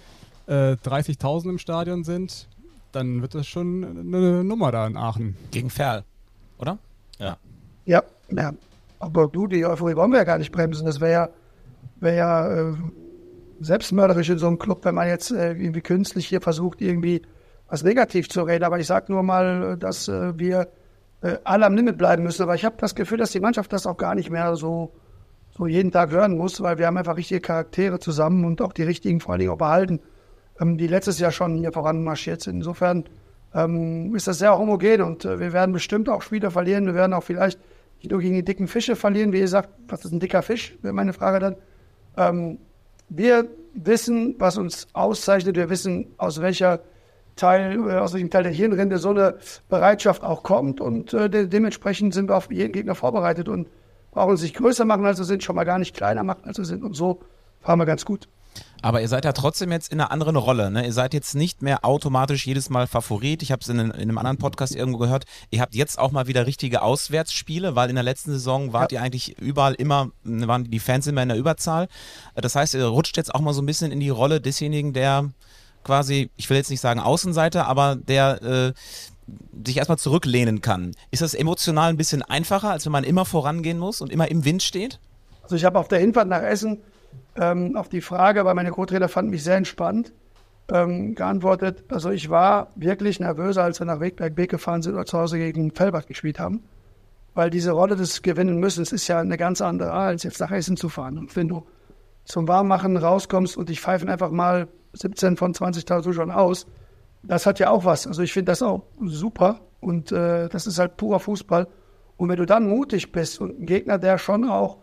äh, dreißigtausend im Stadion sind, dann wird das schon eine Nummer da in Aachen. Gegen Ferl, oder? Ja. Ja, ja. Aber du, die Euphorie wollen wir ja gar nicht bremsen. Das wäre ja, wär ja äh, selbstmörderisch in so einem Club, wenn man jetzt äh, irgendwie künstlich hier versucht, irgendwie was negativ zu reden. Aber ich sage nur mal, dass äh, wir äh, alle am Limit bleiben müssen. Aber ich habe das Gefühl, dass die Mannschaft das auch gar nicht mehr so, so jeden Tag hören muss, weil wir haben einfach richtige Charaktere zusammen und auch die richtigen vor allen Dingen auch behalten, ähm, die letztes Jahr schon hier voranmarschiert sind. Insofern ähm, ist das sehr homogen, und äh, wir werden bestimmt auch Spiele verlieren. Wir werden auch vielleicht nicht nur gegen die dicken Fische verlieren. Wie ihr sagt, was ist ein dicker Fisch, wäre meine Frage dann. Ähm, Wir wissen, was uns auszeichnet. Wir wissen, aus welcher Teil, aus welchem Teil der Hirnrinde so eine Bereitschaft auch kommt. Und äh, de- dementsprechend sind wir auf jeden Gegner vorbereitet und brauchen uns nicht größer machen, als wir sind, schon mal gar nicht kleiner machen, als wir sind. Und so fahren wir ganz gut. Aber ihr seid ja trotzdem jetzt in einer anderen Rolle, ne? Ihr seid jetzt nicht mehr automatisch jedes Mal Favorit. Ich habe es in, in einem anderen Podcast irgendwo gehört. Ihr habt jetzt auch mal wieder richtige Auswärtsspiele, weil in der letzten Saison wart ja. ihr eigentlich überall immer, waren die Fans immer in der Überzahl. Das heißt, ihr rutscht jetzt auch mal so ein bisschen in die Rolle desjenigen, der quasi, ich will jetzt nicht sagen Außenseiter, aber der äh, sich erstmal zurücklehnen kann. Ist das emotional ein bisschen einfacher, als wenn man immer vorangehen muss und immer im Wind steht? Also ich habe auf der Hinfahrt nach Essen ähm, auf die Frage, weil meine Co-Trainer fanden mich sehr entspannt, ähm, geantwortet. Also ich war wirklich nervöser, als wir nach Wegberg-Beek gefahren sind oder zu Hause gegen Fellbach gespielt haben. Weil diese Rolle des Gewinnen-Müssens ist ja eine ganz andere, als jetzt nach Essen zu fahren. Und wenn du zum Warmmachen rauskommst und dich pfeifen einfach mal siebzehn von zwanzigtausend Zuschauern aus, das hat ja auch was. Also ich finde das auch super, und äh, das ist halt purer Fußball. Und wenn du dann mutig bist und ein Gegner, der schon auch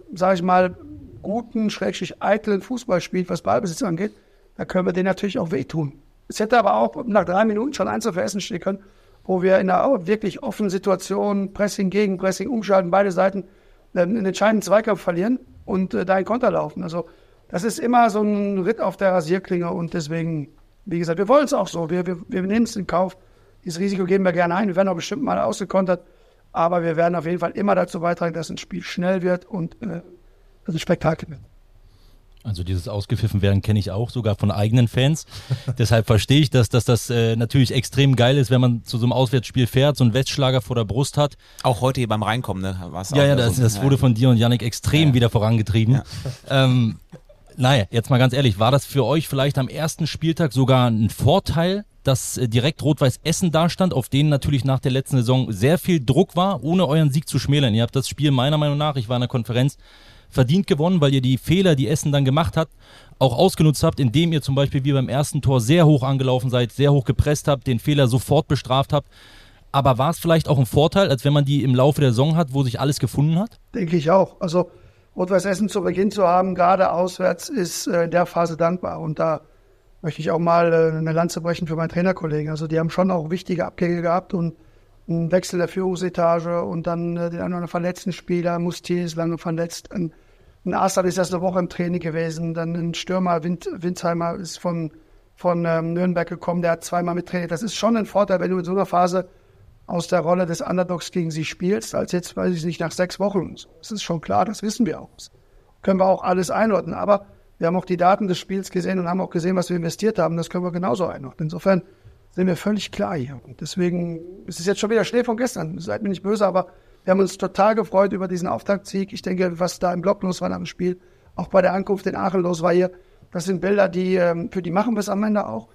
sage ich mal, guten, schrägstrich eitlen Fußball spielt, was Ballbesitz angeht, da können wir denen natürlich auch wehtun. Es hätte aber auch nach drei Minuten schon eins auf Essen stehen können, wo wir in einer wirklich offenen Situation Pressing gegen Pressing umschalten, beide Seiten einen entscheidenden Zweikampf verlieren und äh, da in Konter laufen. Also das ist immer so ein Ritt auf der Rasierklinge und deswegen, wie gesagt, wir wollen es auch so. Wir, wir, wir nehmen es in Kauf. Dieses Risiko geben wir gerne ein. Wir werden auch bestimmt mal ausgekontert, aber wir werden auf jeden Fall immer dazu beitragen, dass ein Spiel schnell wird und äh, dass ein Spektakel wird. Also dieses ausgepfiffen werden kenne ich auch, sogar von eigenen Fans. Deshalb verstehe ich, dass, dass das äh, natürlich extrem geil ist, wenn man zu so einem Auswärtsspiel fährt, so einen Westschlager vor der Brust hat. Auch heute hier beim Reinkommen, ne? War's Ja, auch ja, das, so, das wurde von dir und Yannick extrem ja. wieder vorangetrieben. Ja. Ähm, naja, jetzt mal ganz ehrlich, war das für euch vielleicht am ersten Spieltag sogar ein Vorteil, dass äh, direkt Rot-Weiß Essen dastand, auf denen natürlich nach der letzten Saison sehr viel Druck war, ohne euren Sieg zu schmälern? Ihr habt das Spiel meiner Meinung nach, ich war in der Konferenz, verdient gewonnen, weil ihr die Fehler, die Essen dann gemacht hat, auch ausgenutzt habt, indem ihr zum Beispiel wie beim ersten Tor sehr hoch angelaufen seid, sehr hoch gepresst habt, den Fehler sofort bestraft habt. Aber war es vielleicht auch ein Vorteil, als wenn man die im Laufe der Saison hat, wo sich alles gefunden hat? Denke ich auch. Also Rot-Weiß Essen zu Beginn zu haben, gerade auswärts, ist äh, in der Phase dankbar. Und da möchte ich auch mal äh, eine Lanze brechen für meinen Trainerkollegen. Also die haben schon auch wichtige Abgänge gehabt und einen Wechsel der Führungsetage und dann äh, den einen oder anderen verletzten Spieler. Mustier ist lange verletzt. Ein, ein Asad ist erst eine Woche im Training gewesen. Dann ein Stürmer, Wind, Windheimer, ist von, von ähm, Nürnberg gekommen. Der hat zweimal mittrainiert. Das ist schon ein Vorteil, wenn du in so einer Phase aus der Rolle des Underdogs gegen sie spielst, als jetzt, weiß ich nicht, nach sechs Wochen. Das ist schon klar, das wissen wir auch. Das können wir auch alles einordnen. Aber wir haben auch die Daten des Spiels gesehen und haben auch gesehen, was wir investiert haben. Das können wir genauso einordnen. Insofern sind wir völlig klar hier. Und deswegen ist es jetzt schon wieder Schnee von gestern. Seid mir nicht böse, aber wir haben uns total gefreut über diesen Auftaktsieg. Ich denke, was da im Block los war nach dem Spiel, auch bei der Ankunft in Aachen los war hier, das sind Bilder, die für die machen wir es am Ende auch.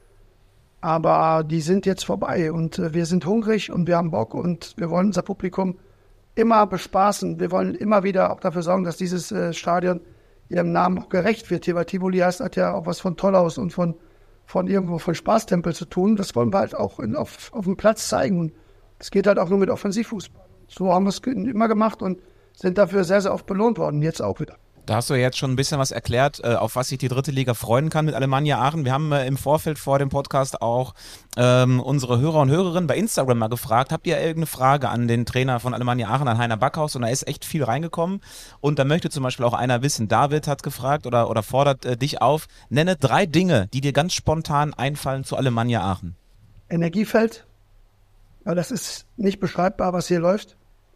Aber die sind jetzt vorbei und wir sind hungrig und wir haben Bock und wir wollen unser Publikum immer bespaßen. Wir wollen immer wieder auch dafür sorgen, dass dieses Stadion ihrem Namen auch gerecht wird. Hier bei Tivoli heißt, hat ja auch was von Tollhaus und von von irgendwo von Spaßtempel zu tun. Das wollen wir halt auch in, auf, auf dem Platz zeigen. Und das geht halt auch nur mit Offensivfußball. So haben wir es immer gemacht und sind dafür sehr, sehr oft belohnt worden. Jetzt auch wieder. Da hast du jetzt schon ein bisschen was erklärt, auf was sich die dritte Liga freuen kann mit Alemannia Aachen. Wir haben im Vorfeld vor dem Podcast auch ähm, unsere Hörer und Hörerinnen bei Instagram mal gefragt, habt ihr irgendeine Frage an den Trainer von Alemannia Aachen, an Heiner Backhaus? Und da ist echt viel reingekommen. Und da möchte zum Beispiel auch einer wissen, David hat gefragt oder, oder fordert äh, dich auf, nenne drei Dinge, die dir ganz spontan einfallen zu Alemannia Aachen. Energiefeld, weil das ist nicht beschreibbar, was hier läuft.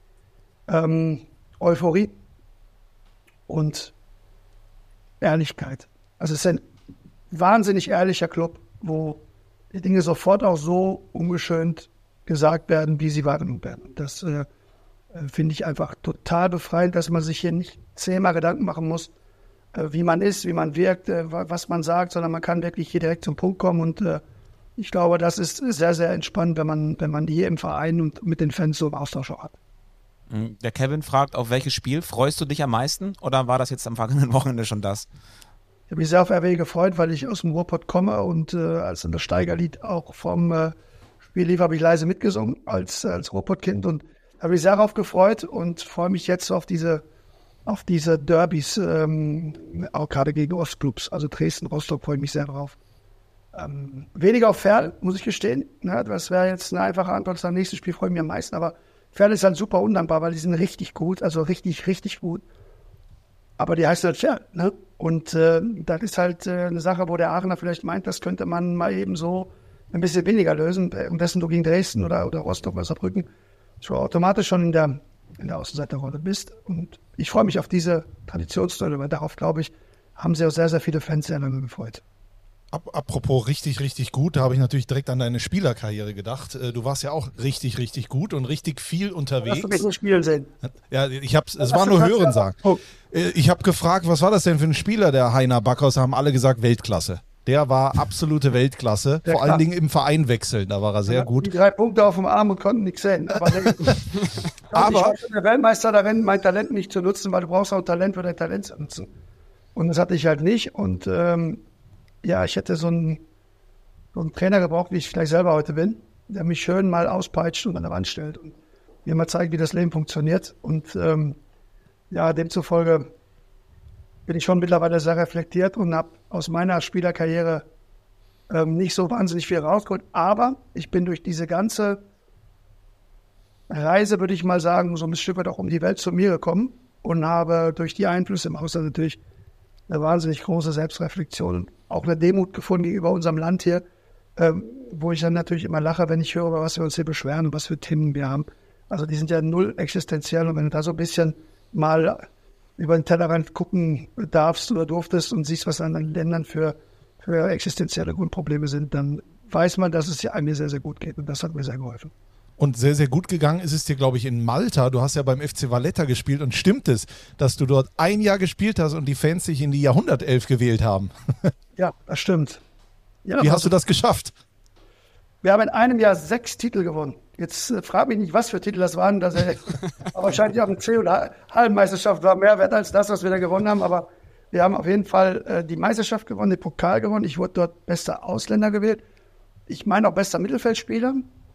Ähm, Euphorie. Und Ehrlichkeit. Also es ist ein wahnsinnig ehrlicher Club, wo die Dinge sofort auch so ungeschönt gesagt werden, wie sie wahrgenommen werden. Das äh, finde ich einfach total befreiend, dass man sich hier nicht zehnmal Gedanken machen muss, äh, wie man ist, wie man wirkt, äh, was man sagt, sondern man kann wirklich hier direkt zum Punkt kommen. Und äh, ich glaube, das ist sehr, sehr entspannt, wenn man, wenn man hier im Verein und mit den Fans so im Austausch auch hat. Der Kevin fragt, auf welches Spiel freust du dich am meisten oder war das jetzt am vergangenen Wochenende schon das? Ich habe mich sehr auf R W gefreut, weil ich aus dem Ruhrpott komme und äh, als dann das Steigerlied auch vom äh, Spiel lief, habe ich leise mitgesungen als, als Ruhrpottkind und habe mich sehr darauf gefreut und freue mich jetzt auf diese, auf diese Derbys, ähm, auch gerade gegen Ostclubs, also Dresden, Rostock freue ich mich sehr drauf. Ähm, weniger auf Ferl, muss ich gestehen. Ne? Das wäre jetzt eine einfache Antwort. Das nächste Spiel freue ich mich am meisten, aber Ferl ist halt super undankbar, weil die sind richtig gut, also richtig, richtig gut. Aber die heißt halt Ferl, ne? Und äh, das ist halt äh, eine Sache, wo der Aachener vielleicht meint, das könnte man mal eben so ein bisschen weniger lösen. Und dessen du gegen Dresden oder, oder Rostock oder Saarbrücken schon automatisch schon in der, in der Außenseiterrolle bist. Und ich freue mich auf diese Traditionsduelle, weil darauf, glaube ich, haben sie auch sehr, sehr viele Fans sehr lange gefreut. Apropos richtig, richtig gut, da habe ich natürlich direkt an deine Spielerkarriere gedacht. Du warst ja auch richtig, richtig gut und richtig viel unterwegs. Hast du mich nicht spielen sehen? Ja, ich hab's, es war nur Hörensagen. Ich habe gefragt, was war das denn für ein Spieler, der Heiner Backhaus? Haben alle gesagt, Weltklasse. Der war absolute Weltklasse, ja, vor allen Dingen im Verein wechseln, da war er sehr gut. Die drei Punkte auf dem Arm und konnten nichts sehen. Aber, aber ich war schon der Weltmeister darin, mein Talent nicht zu nutzen, weil du brauchst auch Talent für dein Talent zu nutzen. Und das hatte ich halt nicht und ähm, ja, ich hätte so einen, so einen Trainer gebraucht, wie ich vielleicht selber heute bin, der mich schön mal auspeitscht und an der Wand stellt und mir mal zeigt, wie das Leben funktioniert. Und ähm, ja, demzufolge bin ich schon mittlerweile sehr reflektiert und habe aus meiner Spielerkarriere ähm, nicht so wahnsinnig viel rausgeholt. Aber ich bin durch diese ganze Reise, würde ich mal sagen, so ein Stück weit auch um die Welt zu mir gekommen und habe durch die Einflüsse im Ausland natürlich eine wahnsinnig große Selbstreflexion, auch eine Demut gefunden gegenüber unserem Land hier, ähm, wo ich dann natürlich immer lache, wenn ich höre, über was wir uns hier beschweren und was für Themen wir haben. Also die sind ja null existenziell und wenn du da so ein bisschen mal über den Tellerrand gucken darfst oder durftest und siehst, was in anderen Ländern für, für existenzielle Grundprobleme sind, dann weiß man, dass es ja mir sehr, sehr gut geht und das hat mir sehr geholfen. Und sehr, sehr gut gegangen ist es dir, glaube ich, in Malta. Du hast ja beim F C Valletta gespielt und stimmt es, dass du dort ein Jahr gespielt hast und die Fans dich in die Jahrhundertelf gewählt haben? Ja, das stimmt. Ja, Wie hast du das geschafft? Wir haben in einem Jahr sechs Titel gewonnen. Jetzt äh, frag mich nicht, was für Titel das waren. Das, äh, aber wahrscheinlich auch eine C- oder Hallenmeisterschaft war mehr wert als das, was wir da gewonnen haben. Aber wir haben auf jeden Fall äh, die Meisterschaft gewonnen, den Pokal gewonnen. Ich wurde dort bester Ausländer gewählt. Ich meine auch bester Mittelfeldspieler.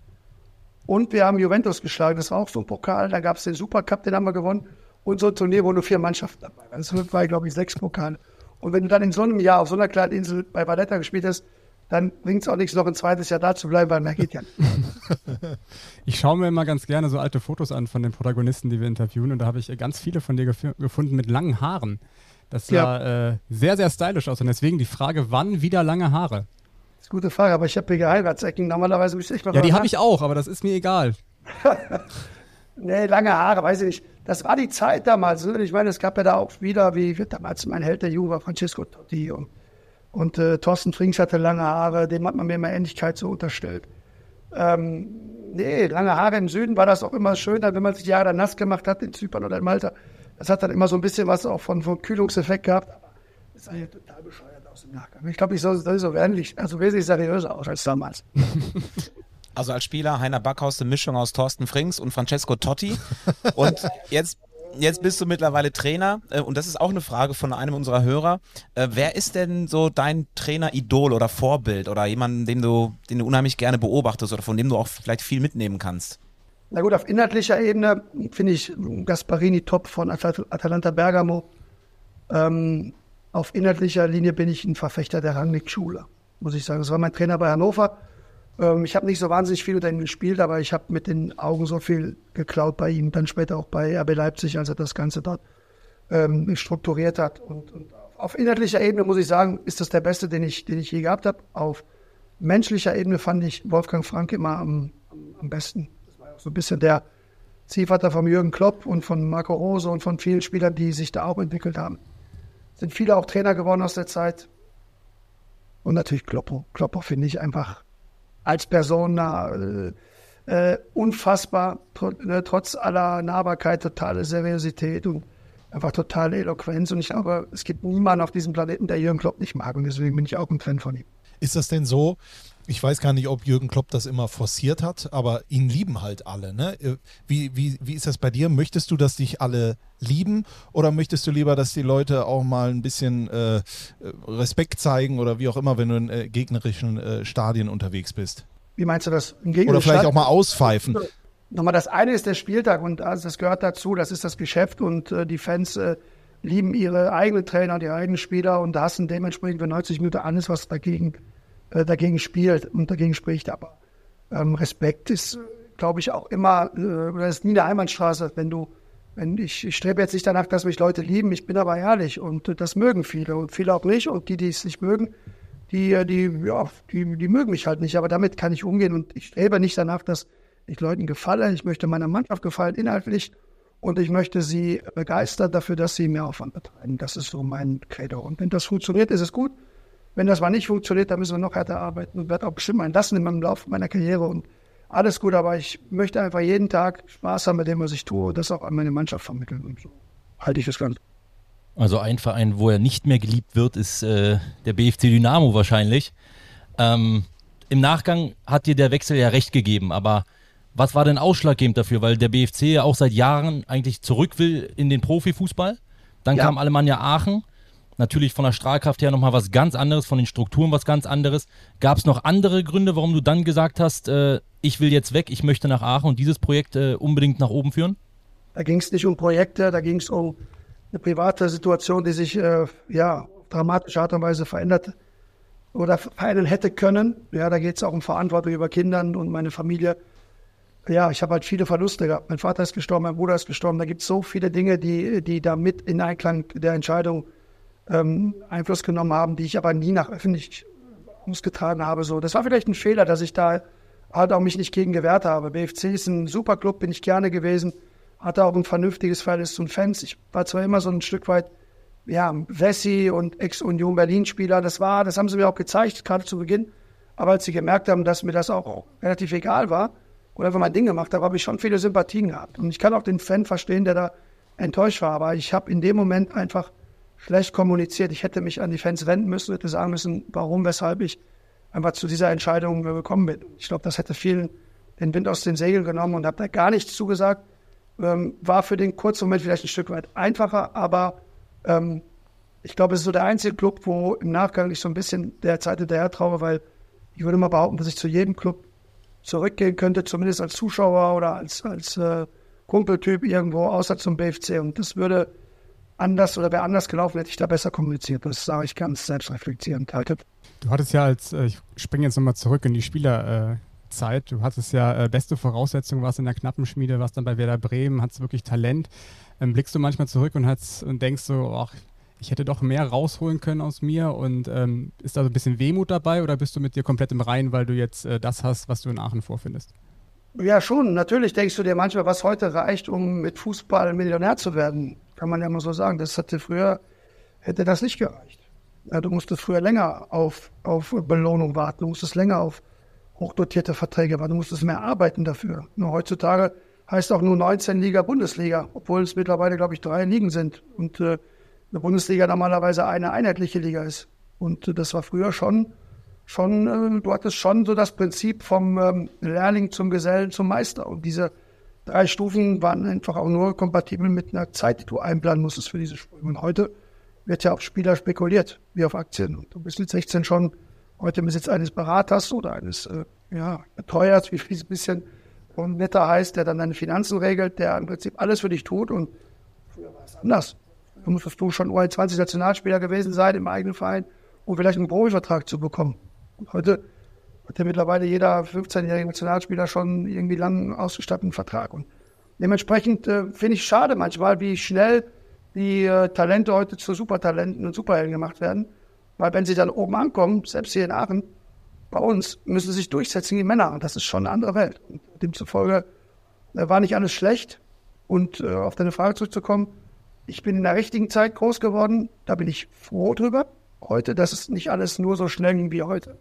Und wir haben Juventus geschlagen, das war auch so ein Pokal. Da gab es den Supercup, den haben wir gewonnen. Und so ein Turnier, wo nur vier Mannschaften dabei waren. Das war, glaube ich, sechs Pokale. Und wenn du dann in so einem Jahr auf so einer kleinen Insel bei Valletta gespielt hast, dann bringt es auch nichts, noch ein zweites Jahr da zu bleiben, weil mehr geht ja nicht. Ich schaue mir immer ganz gerne so alte Fotos an von den Protagonisten, die wir interviewen. Und da habe ich ganz viele von dir gef- gefunden mit langen Haaren. Das sah ja. äh, sehr, sehr stylisch aus. Und deswegen die Frage, wann wieder lange Haare? Das ist eine gute Frage, aber ich habe hier Geheiratsecken. Normalerweise müsste ich mal. Ja, die habe ich auch, aber das ist mir egal. Nee, lange Haare, weiß ich nicht. Das war die Zeit damals. Ich meine, es gab ja da auch wieder, wie damals mein Held der Jugend war, Francesco Totti. Und, und äh, Thorsten Frings hatte lange Haare, dem hat man mir immer Ähnlichkeit so unterstellt. Ähm, nee, lange Haare im Süden war das auch immer schöner, wenn man sich die Haare dann nass gemacht hat, in Zypern oder in Malta. Das hat dann immer so ein bisschen was auch von, von Kühlungseffekt gehabt. Aber das sah ja total bescheuert aus im Nachgang. Ich glaube, ich soll das so wesentlich, also wesentlich seriöser aus als damals. Also als Spieler Heiner Backhaus, eine Mischung aus Thorsten Frings und Francesco Totti. Und jetzt, jetzt bist du mittlerweile Trainer. Und das ist auch eine Frage von einem unserer Hörer. Wer ist denn so dein Trainer-Idol oder Vorbild oder jemand, den du, den du unheimlich gerne beobachtest oder von dem du auch vielleicht viel mitnehmen kannst? Na gut, auf inhaltlicher Ebene finde ich Gasparini top von Atal- Atalanta Bergamo. Ähm, auf inhaltlicher Linie bin ich ein Verfechter der Rangnick-Schule, muss ich sagen. Das war mein Trainer bei Hannover. Ähm, ich habe nicht so wahnsinnig viel unter ihm gespielt, aber ich habe mit den Augen so viel geklaut bei ihm. Dann später auch bei R B Leipzig, als er das Ganze dort ähm, strukturiert hat. Und, und auf inhaltlicher Ebene, muss ich sagen, ist das der Beste, den ich, den ich je gehabt habe. Auf menschlicher Ebene fand ich Wolfgang Frank immer am, am, am besten. Das war auch so ein bisschen der Ziehvater von Jürgen Klopp und von Marco Rose und von vielen Spielern, die sich da auch entwickelt haben. Sind viele auch Trainer geworden aus der Zeit. Und natürlich Kloppo. Kloppo finde ich einfach als Person äh, äh, unfassbar, tr- ne, trotz aller Nahbarkeit, totale Seriosität und einfach totale Eloquenz. Und ich glaube, es gibt niemanden auf diesem Planeten, der Jürgen Klopp nicht mag. Und deswegen bin ich auch ein Fan von ihm. Ist das denn so, ich weiß gar nicht, ob Jürgen Klopp das immer forciert hat, aber ihn lieben halt alle, ne? Wie, wie, wie ist das bei dir? Möchtest du, dass dich alle lieben oder möchtest du lieber, dass die Leute auch mal ein bisschen äh, Respekt zeigen oder wie auch immer, wenn du in äh, gegnerischen äh, Stadien unterwegs bist? Wie meinst du das? Im oder vielleicht auch mal auspfeifen? Nochmal, das eine ist der Spieltag und also das gehört dazu, das ist das Geschäft und äh, die Fans äh, lieben ihre eigenen Trainer, die eigenen Spieler und hassen dementsprechend für neunzig Minuten alles, was dagegen, äh, dagegen spielt und dagegen spricht. Aber ähm, Respekt ist, glaube ich, auch immer, äh, das ist nie eine Einbahnstraße, wenn du, wenn ich, ich strebe jetzt nicht danach, dass mich Leute lieben, ich bin aber ehrlich und äh, das mögen viele und viele auch nicht und die, die es nicht mögen, die, die, ja, die, die mögen mich halt nicht, aber damit kann ich umgehen und ich strebe nicht danach, dass ich Leuten gefalle, ich möchte meiner Mannschaft gefallen, inhaltlich. Und ich möchte sie begeistern dafür, dass sie mehr Aufwand betreiben. Das ist so mein Credo. Und wenn das funktioniert, ist es gut. Wenn das mal nicht funktioniert, dann müssen wir noch härter arbeiten und werde auch bestimmt mal lassen in meinem Laufe meiner Karriere. Und alles gut, aber ich möchte einfach jeden Tag Spaß haben mit dem, was ich tue und das auch an meine Mannschaft vermitteln. Und so halte ich das Ganze. Also ein Verein, wo er nicht mehr geliebt wird, ist äh, der B F C Dynamo wahrscheinlich. Ähm, im Nachgang hat dir der Wechsel ja recht gegeben, aber was war denn ausschlaggebend dafür? Weil der B F C ja auch seit Jahren eigentlich zurück will in den Profifußball. Dann ja. kam Alemannia Aachen. Natürlich von der Strahlkraft her nochmal was ganz anderes, von den Strukturen was ganz anderes. Gab es noch andere Gründe, warum du dann gesagt hast, äh, ich will jetzt weg, ich möchte nach Aachen und dieses Projekt äh, unbedingt nach oben führen? Da ging es nicht um Projekte, da ging es um eine private Situation, die sich äh, ja, auf dramatische Art und Weise verändert oder verändern hätte können. Ja, da geht es auch um Verantwortung über Kindern und meine Familie. Ja, ich habe halt viele Verluste gehabt. Mein Vater ist gestorben, mein Bruder ist gestorben. Da gibt es so viele Dinge, die, die da mit in Einklang der Entscheidung ähm, Einfluss genommen haben, die ich aber nie nach öffentlich ausgetragen habe. So, das war vielleicht ein Fehler, dass ich da halt auch mich nicht gegen gewehrt habe. B F C ist ein super Club, bin ich gerne gewesen. Hatte auch ein vernünftiges Verhältnis zu den Fans. Ich war zwar immer so ein Stück weit, ja, Wessi und Ex-Union Berlin-Spieler. Das war, das haben sie mir auch gezeigt, gerade zu Beginn. Aber als sie gemerkt haben, dass mir das auch relativ egal war oder einfach mein Ding gemacht habe, habe ich schon viele Sympathien gehabt. Und ich kann auch den Fan verstehen, der da enttäuscht war. Aber ich habe in dem Moment einfach schlecht kommuniziert. Ich hätte mich an die Fans wenden müssen, hätte sagen müssen, warum, weshalb ich einfach zu dieser Entscheidung gekommen bin. Ich glaube, das hätte vielen den Wind aus den Segeln genommen und habe da gar nichts zugesagt. Ähm, war für den kurzen Moment vielleicht ein Stück weit einfacher, aber ähm, ich glaube, es ist so der einzige Club, wo im Nachgang ich so ein bisschen der Zeit hinterher traue, weil ich würde mal behaupten, dass ich zu jedem Club zurückgehen könnte, zumindest als Zuschauer oder als, als äh, Kumpeltyp irgendwo, außer zum B F C. Und das würde anders oder wäre anders gelaufen, hätte ich da besser kommuniziert. Das sage ich ganz selbstreflektierend halt. Du hattest ja als, äh, ich springe jetzt nochmal zurück in die Spielerzeit, du hattest ja äh, beste Voraussetzungen, warst in der Knappenschmiede, warst dann bei Werder Bremen, hattest wirklich Talent. Ähm, blickst du manchmal zurück und, hast, und denkst so, ach, ich hätte doch mehr rausholen können aus mir und ähm, ist da so ein bisschen Wehmut dabei oder bist du mit dir komplett im Reinen, weil du jetzt äh, das hast, was du in Aachen vorfindest? Ja, schon. Natürlich denkst du dir manchmal, was heute reicht, um mit Fußball Millionär zu werden. Kann man ja mal so sagen. Das hatte früher, hätte das nicht gereicht. Ja, du musstest früher länger auf, auf Belohnung warten. Du musstest länger auf hochdotierte Verträge warten. Du musstest mehr arbeiten dafür. Nur heutzutage heißt auch nur neunzehn Liga Bundesliga, obwohl es mittlerweile, glaube ich, drei Ligen sind. Und äh, eine Bundesliga normalerweise eine einheitliche Liga ist. Und äh, das war früher schon, schon äh, du hattest schon so das Prinzip vom ähm, Lehrling zum Gesellen zum Meister. Und diese drei Stufen waren einfach auch nur kompatibel mit einer Zeit, die du einplanen musstest für diese Sprünge. Und heute wird ja auf Spieler spekuliert, wie auf Aktien. Und du bist mit sechzehn schon heute im Besitz eines Beraters oder eines äh, ja, Betreuers, wie es ein bisschen und netter heißt, der dann deine Finanzen regelt, der im Prinzip alles für dich tut. Und früher war es anders. Da musstest du schon U einundzwanzig Nationalspieler gewesen sein im eigenen Verein, um vielleicht einen Profivertrag zu bekommen. Und heute hat ja mittlerweile jeder fünfzehnjährige Nationalspieler schon irgendwie lang ausgestatteten Vertrag. Und dementsprechend äh, finde ich schade manchmal, wie schnell die äh, Talente heute zu Supertalenten und Superhelden gemacht werden. Weil wenn sie dann oben ankommen, selbst hier in Aachen, bei uns, müssen sie sich durchsetzen wie Männer. Und das ist schon eine andere Welt. Und demzufolge äh, war nicht alles schlecht. Und äh, auf deine Frage zurückzukommen, ich bin in der richtigen Zeit groß geworden. Da bin ich froh drüber. Heute, dass es nicht alles nur so schnell ging wie heute.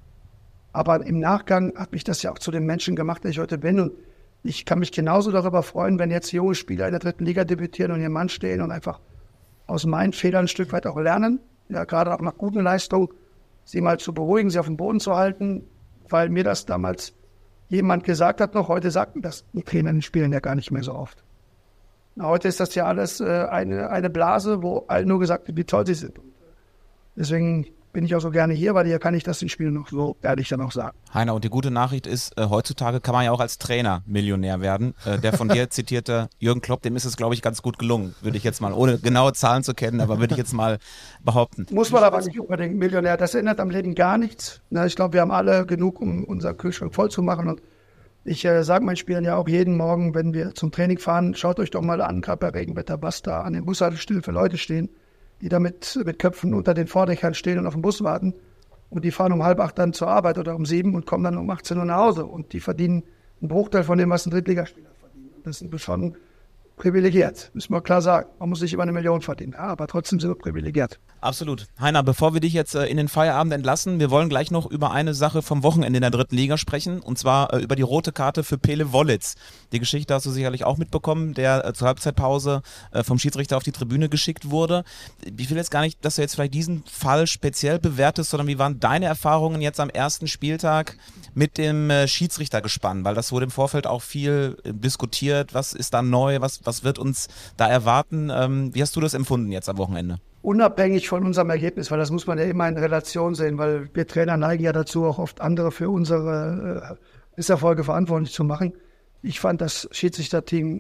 Aber im Nachgang hat mich das ja auch zu dem Menschen gemacht, der ich heute bin. Und ich kann mich genauso darüber freuen, wenn jetzt junge Spieler in der dritten Liga debütieren und ihr Mann stehen und einfach aus meinen Fehlern ein Stück weit auch lernen. Ja, gerade auch nach guten Leistungen, sie mal zu beruhigen, sie auf dem Boden zu halten, weil mir das damals jemand gesagt hat noch. Heute sagten das die Trainer in den Spielen ja gar nicht mehr so oft. Na, heute ist das ja alles äh, eine, eine Blase, wo allen nur gesagt wird, wie toll sie sind. Und deswegen bin ich auch so gerne hier, weil hier kann ich das in Spielen noch so ehrlich dann auch sagen. Heiner, und die gute Nachricht ist, äh, heutzutage kann man ja auch als Trainer Millionär werden. Äh, der von dir zitierte Jürgen Klopp, dem ist es, glaube ich, ganz gut gelungen, würde ich jetzt mal, ohne genaue Zahlen zu kennen, aber würde ich jetzt mal behaupten. Muss man aber nicht unbedingt Millionär, das ändert am Leben gar nichts. Na, ich glaube, wir haben alle genug, um unseren Kühlschrank voll zu machen. Und ich äh, sage meinen Spielern ja auch jeden Morgen, wenn wir zum Training fahren, schaut euch doch mal an, gerade bei Regenwetter, was da an den Bushaltestellen für Leute stehen, die da mit, mit Köpfen unter den Vordächern stehen und auf den Bus warten. Und die fahren um halb acht dann zur Arbeit oder um sieben und kommen dann um achtzehn Uhr nach Hause. Und die verdienen einen Bruchteil von dem, was ein Drittligaspieler verdient. Und das sind wir schon privilegiert, müssen wir klar sagen. Man muss nicht immer eine Million verdienen, ja, aber trotzdem sind wir privilegiert. Absolut. Heiner, bevor wir dich jetzt äh, in den Feierabend entlassen, wir wollen gleich noch über eine Sache vom Wochenende in der dritten Liga sprechen, und zwar äh, über die rote Karte für Pele Wollitz. Die Geschichte hast du sicherlich auch mitbekommen, der äh, zur Halbzeitpause äh, vom Schiedsrichter auf die Tribüne geschickt wurde. Ich will jetzt gar nicht, dass du jetzt vielleicht diesen Fall speziell bewertest, sondern wie waren deine Erfahrungen jetzt am ersten Spieltag mit dem äh, Schiedsrichtergespann? Weil das wurde im Vorfeld auch viel äh, diskutiert. Was ist da neu? Was, was wird uns da erwarten? Ähm, wie hast du das empfunden jetzt am Wochenende? Unabhängig von unserem Ergebnis, weil das muss man ja immer in Relation sehen, weil wir Trainer neigen ja dazu, auch oft andere für unsere äh, Misserfolge verantwortlich zu machen. Ich fand das Schiedsrichterteam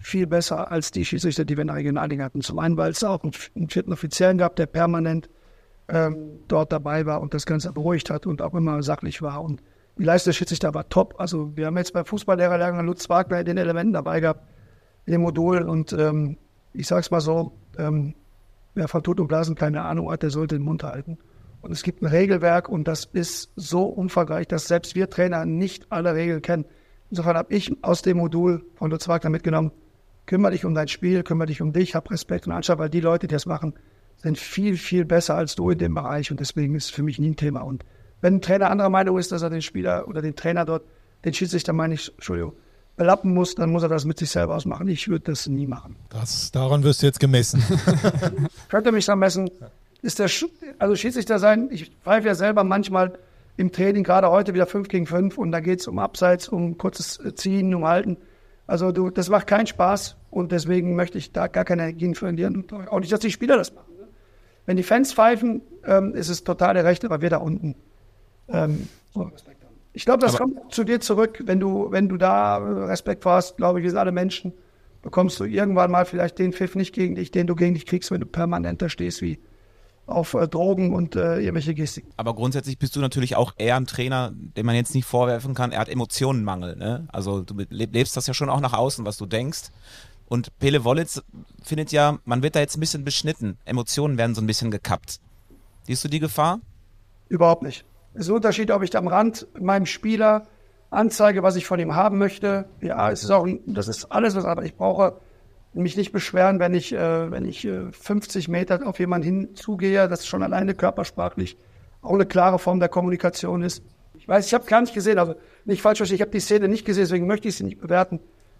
viel besser als die Schiedsrichter, die wir in der Regionalliga hatten. Zum einen, weil es auch einen, einen vierten Offiziellen gab, der permanent ähm, dort dabei war und das Ganze beruhigt hat und auch immer sachlich war. Und die Leistung der Schiedsrichter war top. Also wir haben jetzt beim Fußballlehrerlehrgang Lutz Wagner den Elementen dabei gehabt, in dem Modul. Und ähm, ich sage es mal so, ähm, wer von Tod und Blasen keine Ahnung hat, der sollte den Mund halten. Und es gibt ein Regelwerk und das ist so umfangreich, dass selbst wir Trainer nicht alle Regeln kennen. Insofern habe ich aus dem Modul von Lutz Wagner mitgenommen, kümmere dich um dein Spiel, kümmere dich um dich, hab Respekt und Anstand, weil die Leute, die das machen, sind viel, viel besser als du in dem Bereich und deswegen ist es für mich nie ein Thema. Und wenn ein Trainer anderer Meinung ist, dass er den Spieler oder den Trainer dort, den Schiedsrichter meine ich, Entschuldigung, belappen muss, dann muss er das mit sich selber ausmachen. Ich würde das nie machen. Das, daran wirst du jetzt gemessen. Könnte mich dann messen, ist der, Sch- also Schiedsrichter sein, ich pfeife ja selber manchmal im Training, gerade heute wieder fünf gegen fünf und da geht es um Abseits, um kurzes Ziehen, um Halten. Also du, das macht keinen Spaß und deswegen möchte ich da gar keine Energien verlieren und auch nicht, dass die Spieler das machen. Ne? Wenn die Fans pfeifen, ähm, ist es total der Rechte, aber wir da unten. Ähm, so Respekt haben. Ich glaube, das Aber kommt zu dir zurück, wenn du, wenn du da Respekt hast, glaube ich, wir sind alle Menschen, bekommst du irgendwann mal vielleicht den Pfiff nicht gegen dich, den du gegen dich kriegst, wenn du permanent da stehst wie auf äh, Drogen und äh, irgendwelche Gestik. Aber grundsätzlich bist du natürlich auch eher ein Trainer, dem man jetzt nicht vorwerfen kann, er hat Emotionenmangel. Ne? Also du lebst das ja schon auch nach außen, was du denkst. Und Pele Wollitz findet ja, man wird da jetzt ein bisschen beschnitten. Emotionen werden so ein bisschen gekappt. Siehst du die Gefahr? Überhaupt nicht. Es ist ein Unterschied, ob ich da am Rand meinem Spieler anzeige, was ich von ihm haben möchte. Ja, es ist auch, das ist alles, was aber ich brauche. Mich nicht beschweren, wenn ich, äh, wenn ich äh, fünfzig Meter auf jemanden hinzugehe, das schon alleine körpersprachlich auch eine klare Form der Kommunikation ist. Ich weiß, ich habe gar nicht gesehen, also nicht falsch verstehen, ich habe die Szene nicht gesehen, deswegen möchte ich sie nicht bewerten.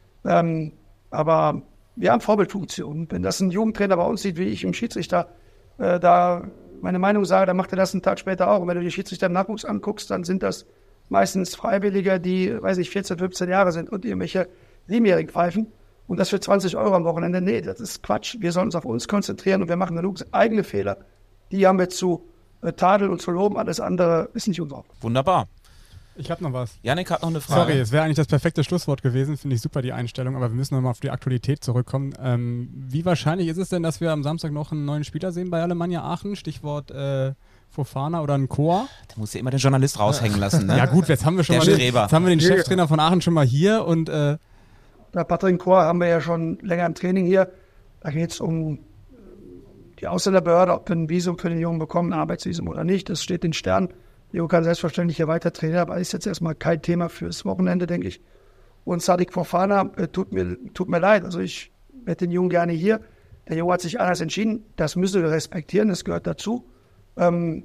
Ähm, aber wir haben Vorbildfunktionen. Wenn das ein Jugendtrainer bei uns sieht, wie ich im Schiedsrichter äh, da meine Meinung sage, dann macht er das einen Tag später auch. Und wenn du die Schiedsrichter im Nachwuchs anguckst, dann sind das meistens Freiwillige, die, weiß ich, vierzehn, fünfzehn Jahre sind und irgendwelche Siebenjährigen pfeifen. Und das für zwanzig Euro am Wochenende, nee, das ist Quatsch. Wir sollen uns auf uns konzentrieren und wir machen genug eigene Fehler. Die haben wir zu äh, tadeln und zu loben, alles andere ist nicht unser Aufgabe. Wunderbar. Ich habe noch was. Janik hat noch eine Frage. Sorry, es wäre eigentlich das perfekte Schlusswort gewesen. Finde ich super, die Einstellung. Aber wir müssen nochmal auf die Aktualität zurückkommen. Ähm, wie wahrscheinlich ist es denn, dass wir am Samstag noch einen neuen Spieler sehen bei Alemannia Aachen? Stichwort äh, Fofana oder ein Chor? Da muss ja immer den Journalist raushängen lassen. Ne? Ja gut, jetzt haben wir schon Der mal den, Streber. jetzt haben wir den Cheftrainer von Aachen schon mal hier. Und äh, Bei Patrick Chor haben wir ja schon länger im Training hier. Da geht es um die Ausländerbehörde, ob wir ein Visum für den Jungen bekommen, ein Arbeitsvisum oder nicht. Das steht in Sternen. Leo kann selbstverständlich hier weiter trainieren, aber ist jetzt erstmal kein Thema fürs Wochenende, denke ich. Und Sadik Fofana, äh, tut mir, tut mir leid. Also ich hätte den Jungen gerne hier. Der Junge hat sich anders entschieden. Das müssen wir respektieren, das gehört dazu. Ähm,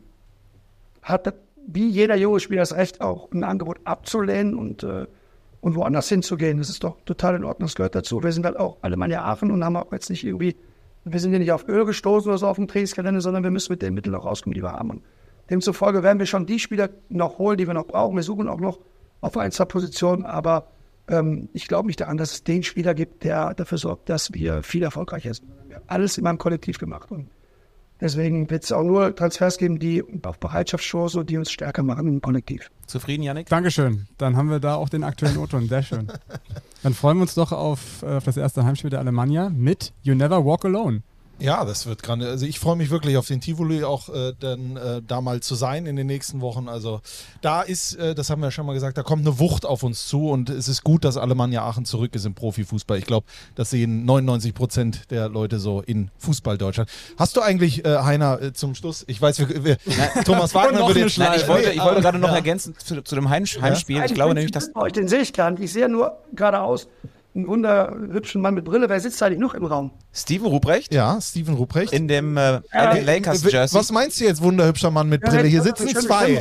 hat wie jeder junge Spieler das Recht, auch ein Angebot abzulehnen und, äh, und woanders hinzugehen. Das ist doch total in Ordnung, das gehört dazu. Wir sind halt auch Alemannia Aachen und haben auch jetzt nicht irgendwie, wir sind hier nicht auf Öl gestoßen oder so auf dem Trainingskalender, sondern wir müssen mit den Mitteln auch rauskommen, die wir haben. Und demzufolge werden wir schon die Spieler noch holen, die wir noch brauchen. Wir suchen auch noch auf ein, zwei Positionen, aber ähm, ich glaube nicht daran, dass es den Spieler gibt, der dafür sorgt, dass wir viel erfolgreicher sind. Wir haben alles in meinem Kollektiv gemacht und deswegen wird es auch nur Transfers geben, die auf Bereitschaftsshows so, die uns stärker machen im Kollektiv. Zufrieden, Janik? Dankeschön. Dann haben wir da auch den aktuellen O-Ton. Sehr schön. Dann freuen wir uns doch auf, auf das erste Heimspiel der Alemannia mit You Never Walk Alone. Ja, das wird gerade, also ich freue mich wirklich auf den Tivoli auch äh, dann äh, da mal zu sein in den nächsten Wochen. Also da ist, äh, das haben wir ja schon mal gesagt, da kommt eine Wucht auf uns zu und es ist gut, dass Alemannia Aachen zurück ist im Profifußball. Ich glaube, das sehen neunundneunzig Prozent der Leute so in Fußball Deutschland. Hast du eigentlich, äh, Heiner, äh, zum Schluss, ich weiß, wir, wir, Thomas Wagner würde jetzt... Nein, ich wollte, ich wollte nee, gerade noch ja. ergänzen zu, zu dem Heim, Heimspiel. Ich glaube nämlich, dass... Den sehe ich gar nicht. Ich sehe nur geradeaus einen wunderhübschen Mann mit Brille. Wer sitzt da eigentlich noch im Raum? Steven Ruprecht? Ja, Steven Ruprecht. In dem äh, L A Lakers Jersey. Was meinst du jetzt, wunderhübscher Mann mit Brille? Hier sitzen zwei.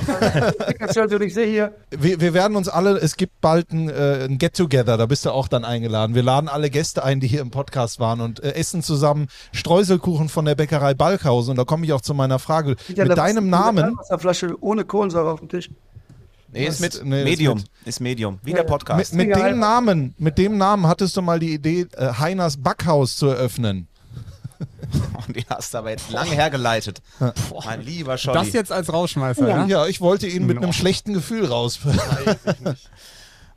Ich sehe hier. Wir, wir werden uns alle, es gibt bald ein, äh, ein Get-Together, da bist du auch dann eingeladen. Wir laden alle Gäste ein, die hier im Podcast waren und äh, essen zusammen Streuselkuchen von der Bäckerei Balkhausen. Und da komme ich auch zu meiner Frage. Ja, mit deinem Namen... Wasserflasche ohne Kohlensäure auf dem Tisch. Nee, ist mit nee, Medium. Ist, mit, ist Medium. Wie ja, der Podcast. Mit, mit dem Namen, mit dem Namen hattest du mal die Idee, äh, Heiners Backhaus zu eröffnen. Und den hast du aber jetzt lange hergeleitet. Ja. Boah, mein lieber Scholli. Das jetzt als Rausschmeißer, ja? Ja, ich wollte ihn mit no. einem schlechten Gefühl raus.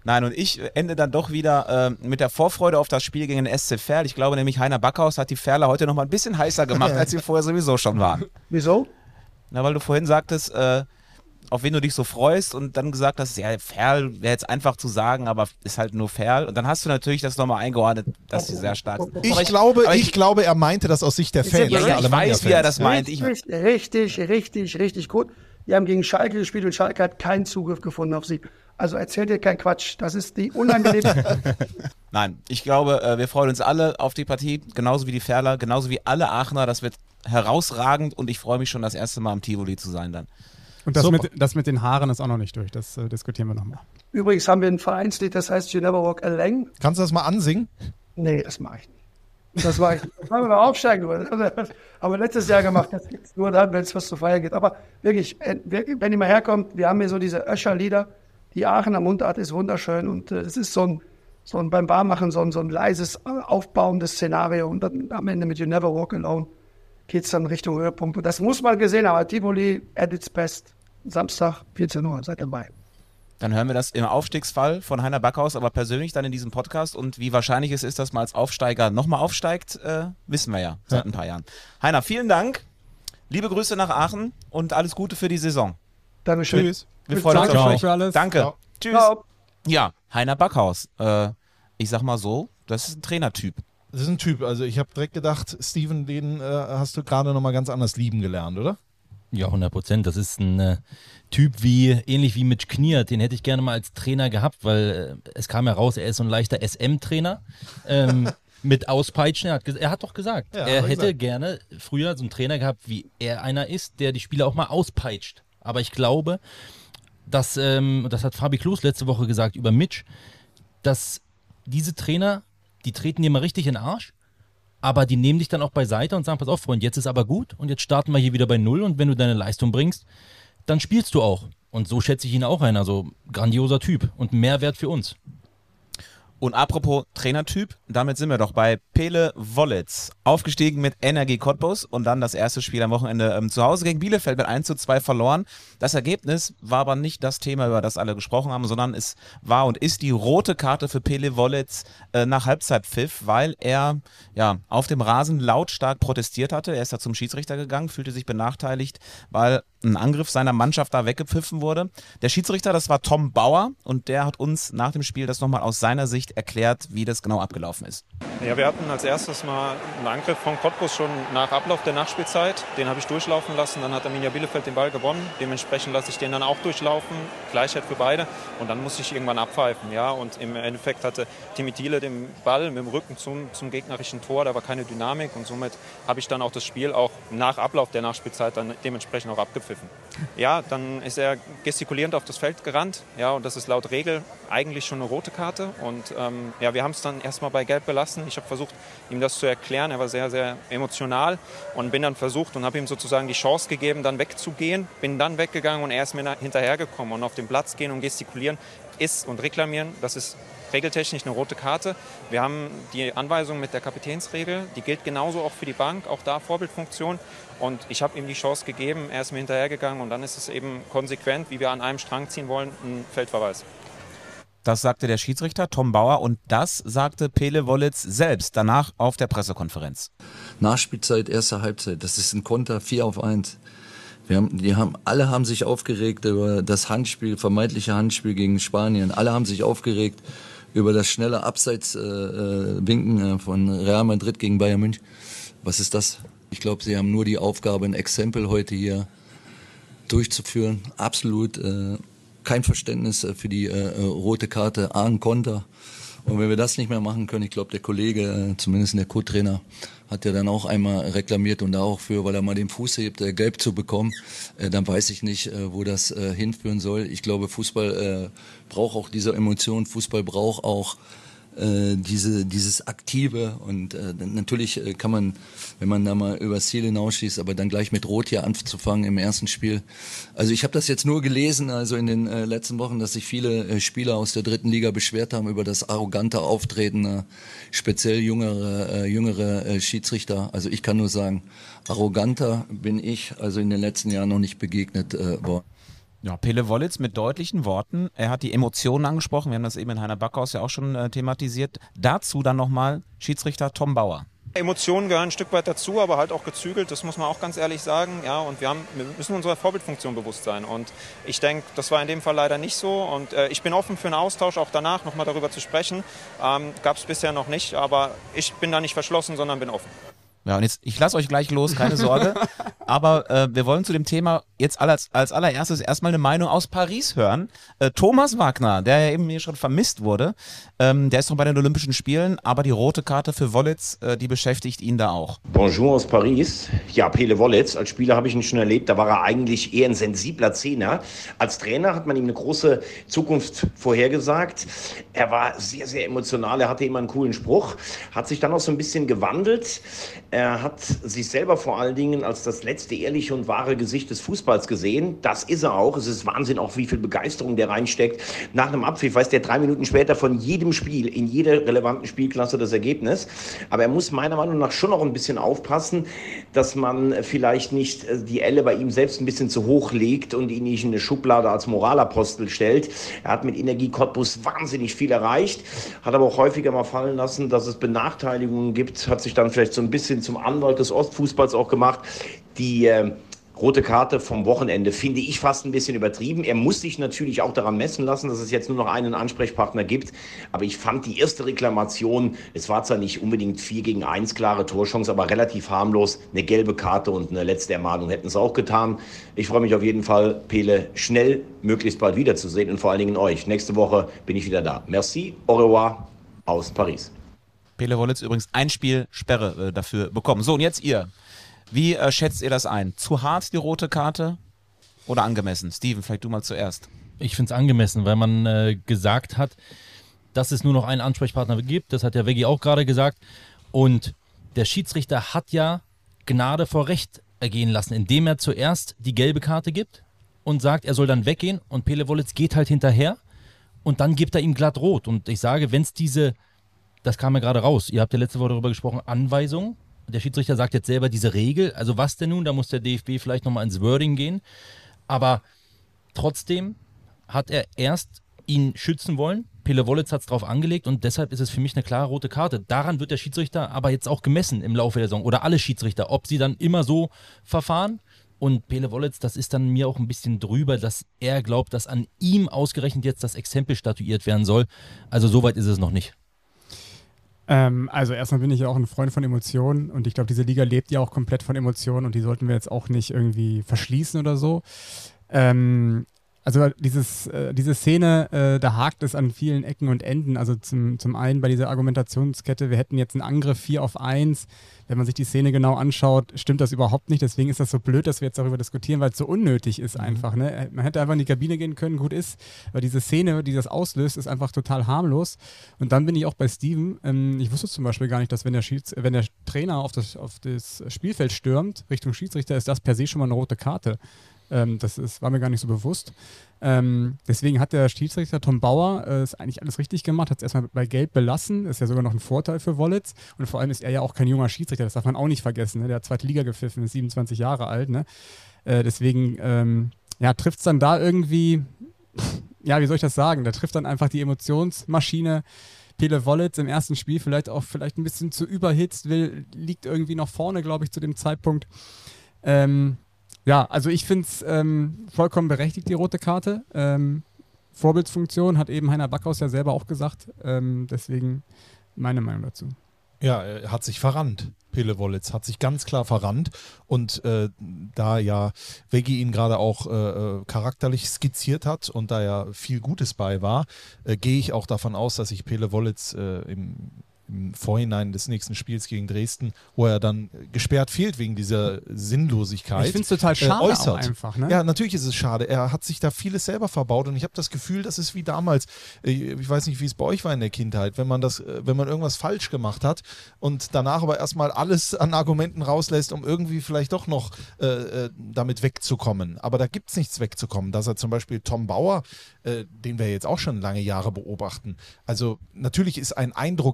Nein, und ich ende dann doch wieder äh, mit der Vorfreude auf das Spiel gegen den S C Verl. Ich glaube nämlich, Heiner Backhaus hat die Verler heute noch mal ein bisschen heißer gemacht, als sie vorher sowieso schon waren. Wieso? Na, weil du vorhin sagtest, äh, auf wen du dich so freust und dann gesagt hast, ja, Verl wäre jetzt einfach zu sagen, aber ist halt nur Verl. Und dann hast du natürlich das nochmal eingeordnet, dass sie sehr stark sind. Ich, aber glaube, aber ich, ich glaube, er meinte das aus Sicht der Fans. Ja, ja, ich weiß, wie er das meint. Ich, richtig, richtig, richtig, richtig gut. Wir haben gegen Schalke gespielt und Schalke hat keinen Zugriff gefunden auf sie. Also erzählt ihr keinen Quatsch. Das ist die unangenehme. Nein, ich glaube, äh, wir freuen uns alle auf die Partie, genauso wie die Verler, genauso wie alle Aachener. Das wird herausragend und ich freue mich schon, das erste Mal im Tivoli zu sein dann. Und das mit, das mit den Haaren ist auch noch nicht durch, das äh, diskutieren wir nochmal. Übrigens haben wir ein Vereinslied, das heißt You Never Walk Alone. Kannst du das mal ansingen? Nee, das mache ich nicht. Das war ich nicht. Das haben wir mal aufsteigen. Aber letztes Jahr gemacht, das gibt's nur dann, wenn es was zu feiern gibt. Aber wirklich, wenn ihr mal herkommt, wir haben hier so diese Öscher-Lieder, die Aachener Mundart ist wunderschön und es äh, ist so ein, so ein beim Barmachen so ein, so ein leises, aufbauendes Szenario und dann am Ende mit You Never Walk Alone geht es dann Richtung Höhepunkt. Und das muss man gesehen haben. Tivoli at its best. Samstag, vierzehn Uhr, seid dabei. Dann hören wir das im Aufstiegsfall von Heiner Backhaus, aber persönlich dann in diesem Podcast. Und wie wahrscheinlich es ist, dass man als Aufsteiger nochmal aufsteigt, äh, wissen wir ja seit ja. ein paar Jahren. Heiner, vielen Dank. Liebe Grüße nach Aachen und alles Gute für die Saison. Dankeschön. Tschüss. Wir freuen uns auf euch. Für alles. Danke. Ciao. Tschüss. Ciao. Ja, Heiner Backhaus. Äh, ich sag mal so, das ist ein Trainertyp. Das ist ein Typ. Also ich habe direkt gedacht, Steven, den äh, hast du gerade nochmal ganz anders lieben gelernt, oder? Ja, hundert Prozent. Das ist ein äh, Typ wie, ähnlich wie Mitch Kniert. Den hätte ich gerne mal als Trainer gehabt, weil äh, es kam ja raus, er ist so ein leichter S M-Trainer ähm, mit Auspeitschen. Er hat, er hat doch gesagt, ja, er hätte gesagt. gerne früher so einen Trainer gehabt, wie er einer ist, der die Spieler auch mal auspeitscht. Aber ich glaube, dass, ähm, das hat Fabi Klos letzte Woche gesagt über Mitch, dass diese Trainer, die treten dir mal richtig in den Arsch, aber die nehmen dich dann auch beiseite und sagen, pass auf, Freund, jetzt ist aber gut und jetzt starten wir hier wieder bei Null und wenn du deine Leistung bringst, dann spielst du auch. Und so schätze ich ihn auch ein, also grandioser Typ und ein Mehrwert für uns. Und apropos Trainertyp, damit sind wir doch bei Pele Wollitz. Aufgestiegen mit Energie Cottbus und dann das erste Spiel am Wochenende ähm, zu Hause gegen Bielefeld mit eins zu zwei verloren. Das Ergebnis war aber nicht das Thema, über das alle gesprochen haben, sondern es war und ist die rote Karte für Pele Wollitz äh, nach Halbzeitpfiff, weil er ja auf dem Rasen lautstark protestiert hatte. Er ist da zum Schiedsrichter gegangen, fühlte sich benachteiligt, weil ein Angriff seiner Mannschaft da weggepfiffen wurde. Der Schiedsrichter, das war Tom Bauer und der hat uns nach dem Spiel das nochmal aus seiner Sicht erklärt, wie das genau abgelaufen ist. Ja, wir hatten als erstes mal einen Angriff von Cottbus schon nach Ablauf der Nachspielzeit. Den habe ich durchlaufen lassen, dann hat Arminia Bielefeld den Ball gewonnen. Dementsprechend lasse ich den dann auch durchlaufen, Gleichheit für beide und dann musste ich irgendwann abpfeifen. Ja? Und im Endeffekt hatte Timmy Thiele den Ball mit dem Rücken zum, zum gegnerischen Tor, da war keine Dynamik und somit habe ich dann auch das Spiel auch nach Ablauf der Nachspielzeit dann dementsprechend auch abgepfiffen. Ja, dann ist er gestikulierend auf das Feld gerannt, ja, und das ist laut Regel eigentlich schon eine rote Karte und ähm, ja, wir haben es dann erstmal bei Gelb belassen. Ich habe versucht, ihm das zu erklären, er war sehr, sehr emotional und bin dann versucht und habe ihm sozusagen die Chance gegeben, dann wegzugehen, bin dann weggegangen und er ist mir hinterhergekommen und auf den Platz gehen und gestikulieren ist und reklamieren, das ist regeltechnisch eine rote Karte. Wir haben die Anweisung mit der Kapitänsregel, die gilt genauso auch für die Bank, auch da Vorbildfunktion. Und ich habe ihm die Chance gegeben, er ist mir hinterhergegangen und dann ist es eben konsequent, wie wir an einem Strang ziehen wollen, ein Feldverweis. Das sagte der Schiedsrichter Tom Bauer und das sagte Pele Wollitz selbst danach auf der Pressekonferenz. Nachspielzeit, erste Halbzeit, das ist ein Konter, vier auf eins. Wir haben, die haben, alle haben sich aufgeregt über das Handspiel, vermeintliche Handspiel gegen Spanien. Alle haben sich aufgeregt über das schnelle Abseits-Winken äh, von Real Madrid gegen Bayern München. Was ist das? Ich glaube, sie haben nur die Aufgabe, ein Exempel heute hier durchzuführen. Absolut äh, kein Verständnis für die äh, rote Karte, A, ein Konter. Und wenn wir das nicht mehr machen können, ich glaube, der Kollege, äh, zumindest der Co-Trainer, hat ja dann auch einmal reklamiert und da auch für, weil er mal den Fuß hebt, äh, gelb zu bekommen, äh, dann weiß ich nicht, äh, wo das äh, hinführen soll. Ich glaube, Fußball äh, braucht auch diese Emotion, Fußball braucht auch äh, diese dieses Aktive und äh, natürlich äh, kann man, wenn man da mal übers Ziel hinausschießt, aber dann gleich mit Rot hier anzufangen im ersten Spiel. Also ich habe das jetzt nur gelesen, also in den äh, letzten Wochen, dass sich viele äh, Spieler aus der dritten Liga beschwert haben über das arrogante Auftreten, äh, speziell jüngere, äh, jüngere äh, Schiedsrichter. Also ich kann nur sagen, arroganter bin ich also in den letzten Jahren noch nicht begegnet äh, worden. Ja, Pele Wollitz mit deutlichen Worten. Er hat die Emotionen angesprochen. Wir haben das eben in Heiner Backhaus ja auch schon äh, thematisiert. Dazu dann nochmal Schiedsrichter Tom Bauer. Emotionen gehören ein Stück weit dazu, aber halt auch gezügelt, das muss man auch ganz ehrlich sagen. Ja, und wir, haben, wir müssen unserer Vorbildfunktion bewusst sein. Und ich denke, das war in dem Fall leider nicht so. Und äh, ich bin offen für einen Austausch, auch danach nochmal darüber zu sprechen. Ähm, gab es bisher noch nicht, aber ich bin da nicht verschlossen, sondern bin offen. Ja, und jetzt, ich lasse euch gleich los, keine Sorge. Aber äh, wir wollen zu dem Thema jetzt als, als allererstes erstmal eine Meinung aus Paris hören. Äh, Thomas Wagner, der ja eben hier schon vermisst wurde, ähm, der ist noch bei den Olympischen Spielen, aber die rote Karte für Wollitz, äh, die beschäftigt ihn da auch. Bonjour aus Paris. Ja, Pele Wollitz, als Spieler habe ich ihn schon erlebt, da war er eigentlich eher ein sensibler Zehner. Als Trainer hat man ihm eine große Zukunft vorhergesagt. Er war sehr, sehr emotional, er hatte immer einen coolen Spruch, hat sich dann auch so ein bisschen gewandelt. Er hat sich selber vor allen Dingen als das letzte ehrliche und wahre Gesicht des Fußballs gesehen. Das ist er auch. Es ist Wahnsinn, auch wie viel Begeisterung der reinsteckt. Nach einem Abpfiff weiß der drei Minuten später von jedem Spiel, in jeder relevanten Spielklasse das Ergebnis. Aber er muss meiner Meinung nach schon noch ein bisschen aufpassen, dass man vielleicht nicht die Elle bei ihm selbst ein bisschen zu hoch legt und ihn nicht in eine Schublade als Moralapostel stellt. Er hat mit Energie Cottbus wahnsinnig viel erreicht, hat aber auch häufiger mal fallen lassen, dass es Benachteiligungen gibt, hat sich dann vielleicht so ein bisschen zum Anwalt des Ostfußballs auch gemacht. Die äh, rote Karte vom Wochenende finde ich fast ein bisschen übertrieben. Er muss sich natürlich auch daran messen lassen, dass es jetzt nur noch einen Ansprechpartner gibt. Aber ich fand die erste Reklamation, es war zwar nicht unbedingt vier gegen eins klare Torchance, aber relativ harmlos. Eine gelbe Karte und eine letzte Ermahnung hätten es auch getan. Ich freue mich auf jeden Fall, Pele schnell, möglichst bald wiederzusehen und vor allen Dingen euch. Nächste Woche bin ich wieder da. Merci, au revoir aus Paris. Pele Wollitz übrigens ein Spiel Sperre äh, dafür bekommen. So, und jetzt ihr. Wie äh, schätzt ihr das ein? Zu hart die rote Karte oder angemessen? Steven, vielleicht du mal zuerst. Ich finde es angemessen, weil man äh, gesagt hat, dass es nur noch einen Ansprechpartner gibt. Das hat ja Veggie auch gerade gesagt. Und der Schiedsrichter hat ja Gnade vor Recht ergehen lassen, indem er zuerst die gelbe Karte gibt und sagt, er soll dann weggehen. Und Pele Wollitz geht halt hinterher und dann gibt er ihm glatt rot. Und ich sage, wenn es diese... Das kam ja gerade raus. Ihr habt ja letzte Woche darüber gesprochen, Anweisung. Der Schiedsrichter sagt jetzt selber diese Regel. Also was denn nun? Da muss der D F B vielleicht nochmal ins Wording gehen. Aber trotzdem hat er erst ihn schützen wollen. Pele Wollitz hat es drauf angelegt und deshalb ist es für mich eine klare rote Karte. Daran wird der Schiedsrichter aber jetzt auch gemessen im Laufe der Saison. Oder alle Schiedsrichter, ob sie dann immer so verfahren. Und Pele Wollitz, das ist dann mir auch ein bisschen drüber, dass er glaubt, dass an ihm ausgerechnet jetzt das Exempel statuiert werden soll. Also so weit ist es noch nicht. Ähm, also erstmal bin ich ja auch ein Freund von Emotionen und ich glaube, diese Liga lebt ja auch komplett von Emotionen und die sollten wir jetzt auch nicht irgendwie verschließen oder so. Ähm, also dieses, äh, diese Szene, äh, da hakt es an vielen Ecken und Enden. Also zum, zum einen bei dieser Argumentationskette, wir hätten jetzt einen Angriff vier auf eins. Wenn man sich die Szene genau anschaut, stimmt das überhaupt nicht. Deswegen ist das so blöd, dass wir jetzt darüber diskutieren, weil es so unnötig ist einfach. Ne? Man hätte einfach in die Kabine gehen können, gut ist. Aber diese Szene, die das auslöst, ist einfach total harmlos. Und dann bin ich auch bei Steven. Ähm, ich wusste zum Beispiel gar nicht, dass wenn der, Schieds- wenn der Trainer auf das, auf das Spielfeld stürmt, Richtung Schiedsrichter, ist das per se schon mal eine rote Karte. Ähm, das ist, war mir gar nicht so bewusst. Ähm, deswegen hat der Schiedsrichter Tom Bauer äh, ist eigentlich alles richtig gemacht, hat es erstmal bei Gelb belassen, ist ja sogar noch ein Vorteil für Wollitz und vor allem ist er ja auch kein junger Schiedsrichter, das darf man auch nicht vergessen, ne? Der hat zweite Liga gepfiffen, ist siebenundzwanzig Jahre alt, ne? äh, deswegen ähm, ja, trifft es dann da irgendwie, ja, wie soll ich das sagen, da trifft dann einfach die Emotionsmaschine. Pele Wollitz im ersten Spiel vielleicht auch vielleicht ein bisschen zu überhitzt, will, liegt irgendwie noch vorne, glaube ich, zu dem Zeitpunkt. Ähm, Ja, also ich finde es ähm, vollkommen berechtigt, die rote Karte. Ähm, Vorbildsfunktion hat eben Heiner Backhaus ja selber auch gesagt. Ähm, deswegen meine Meinung dazu. Ja, er hat sich verrannt. Pele Wollitz hat sich ganz klar verrannt. Und äh, da ja Veggie ihn gerade auch äh, charakterlich skizziert hat und da ja viel Gutes bei war, äh, gehe ich auch davon aus, dass sich Pele Wollitz äh, im im Vorhinein des nächsten Spiels gegen Dresden, wo er dann gesperrt fehlt wegen dieser Sinnlosigkeit. Ich finde es total schade äh, auch einfach. Ne? Ja, natürlich ist es schade. Er hat sich da vieles selber verbaut und ich habe das Gefühl, das ist wie damals, ich weiß nicht, wie es bei euch war in der Kindheit, wenn man das, wenn man irgendwas falsch gemacht hat und danach aber erstmal alles an Argumenten rauslässt, um irgendwie vielleicht doch noch äh, damit wegzukommen. Aber da gibt es nichts wegzukommen. Dass er zum Beispiel Tom Bauer, äh, den wir jetzt auch schon lange Jahre beobachten, also natürlich ist ein Eindruck immer ein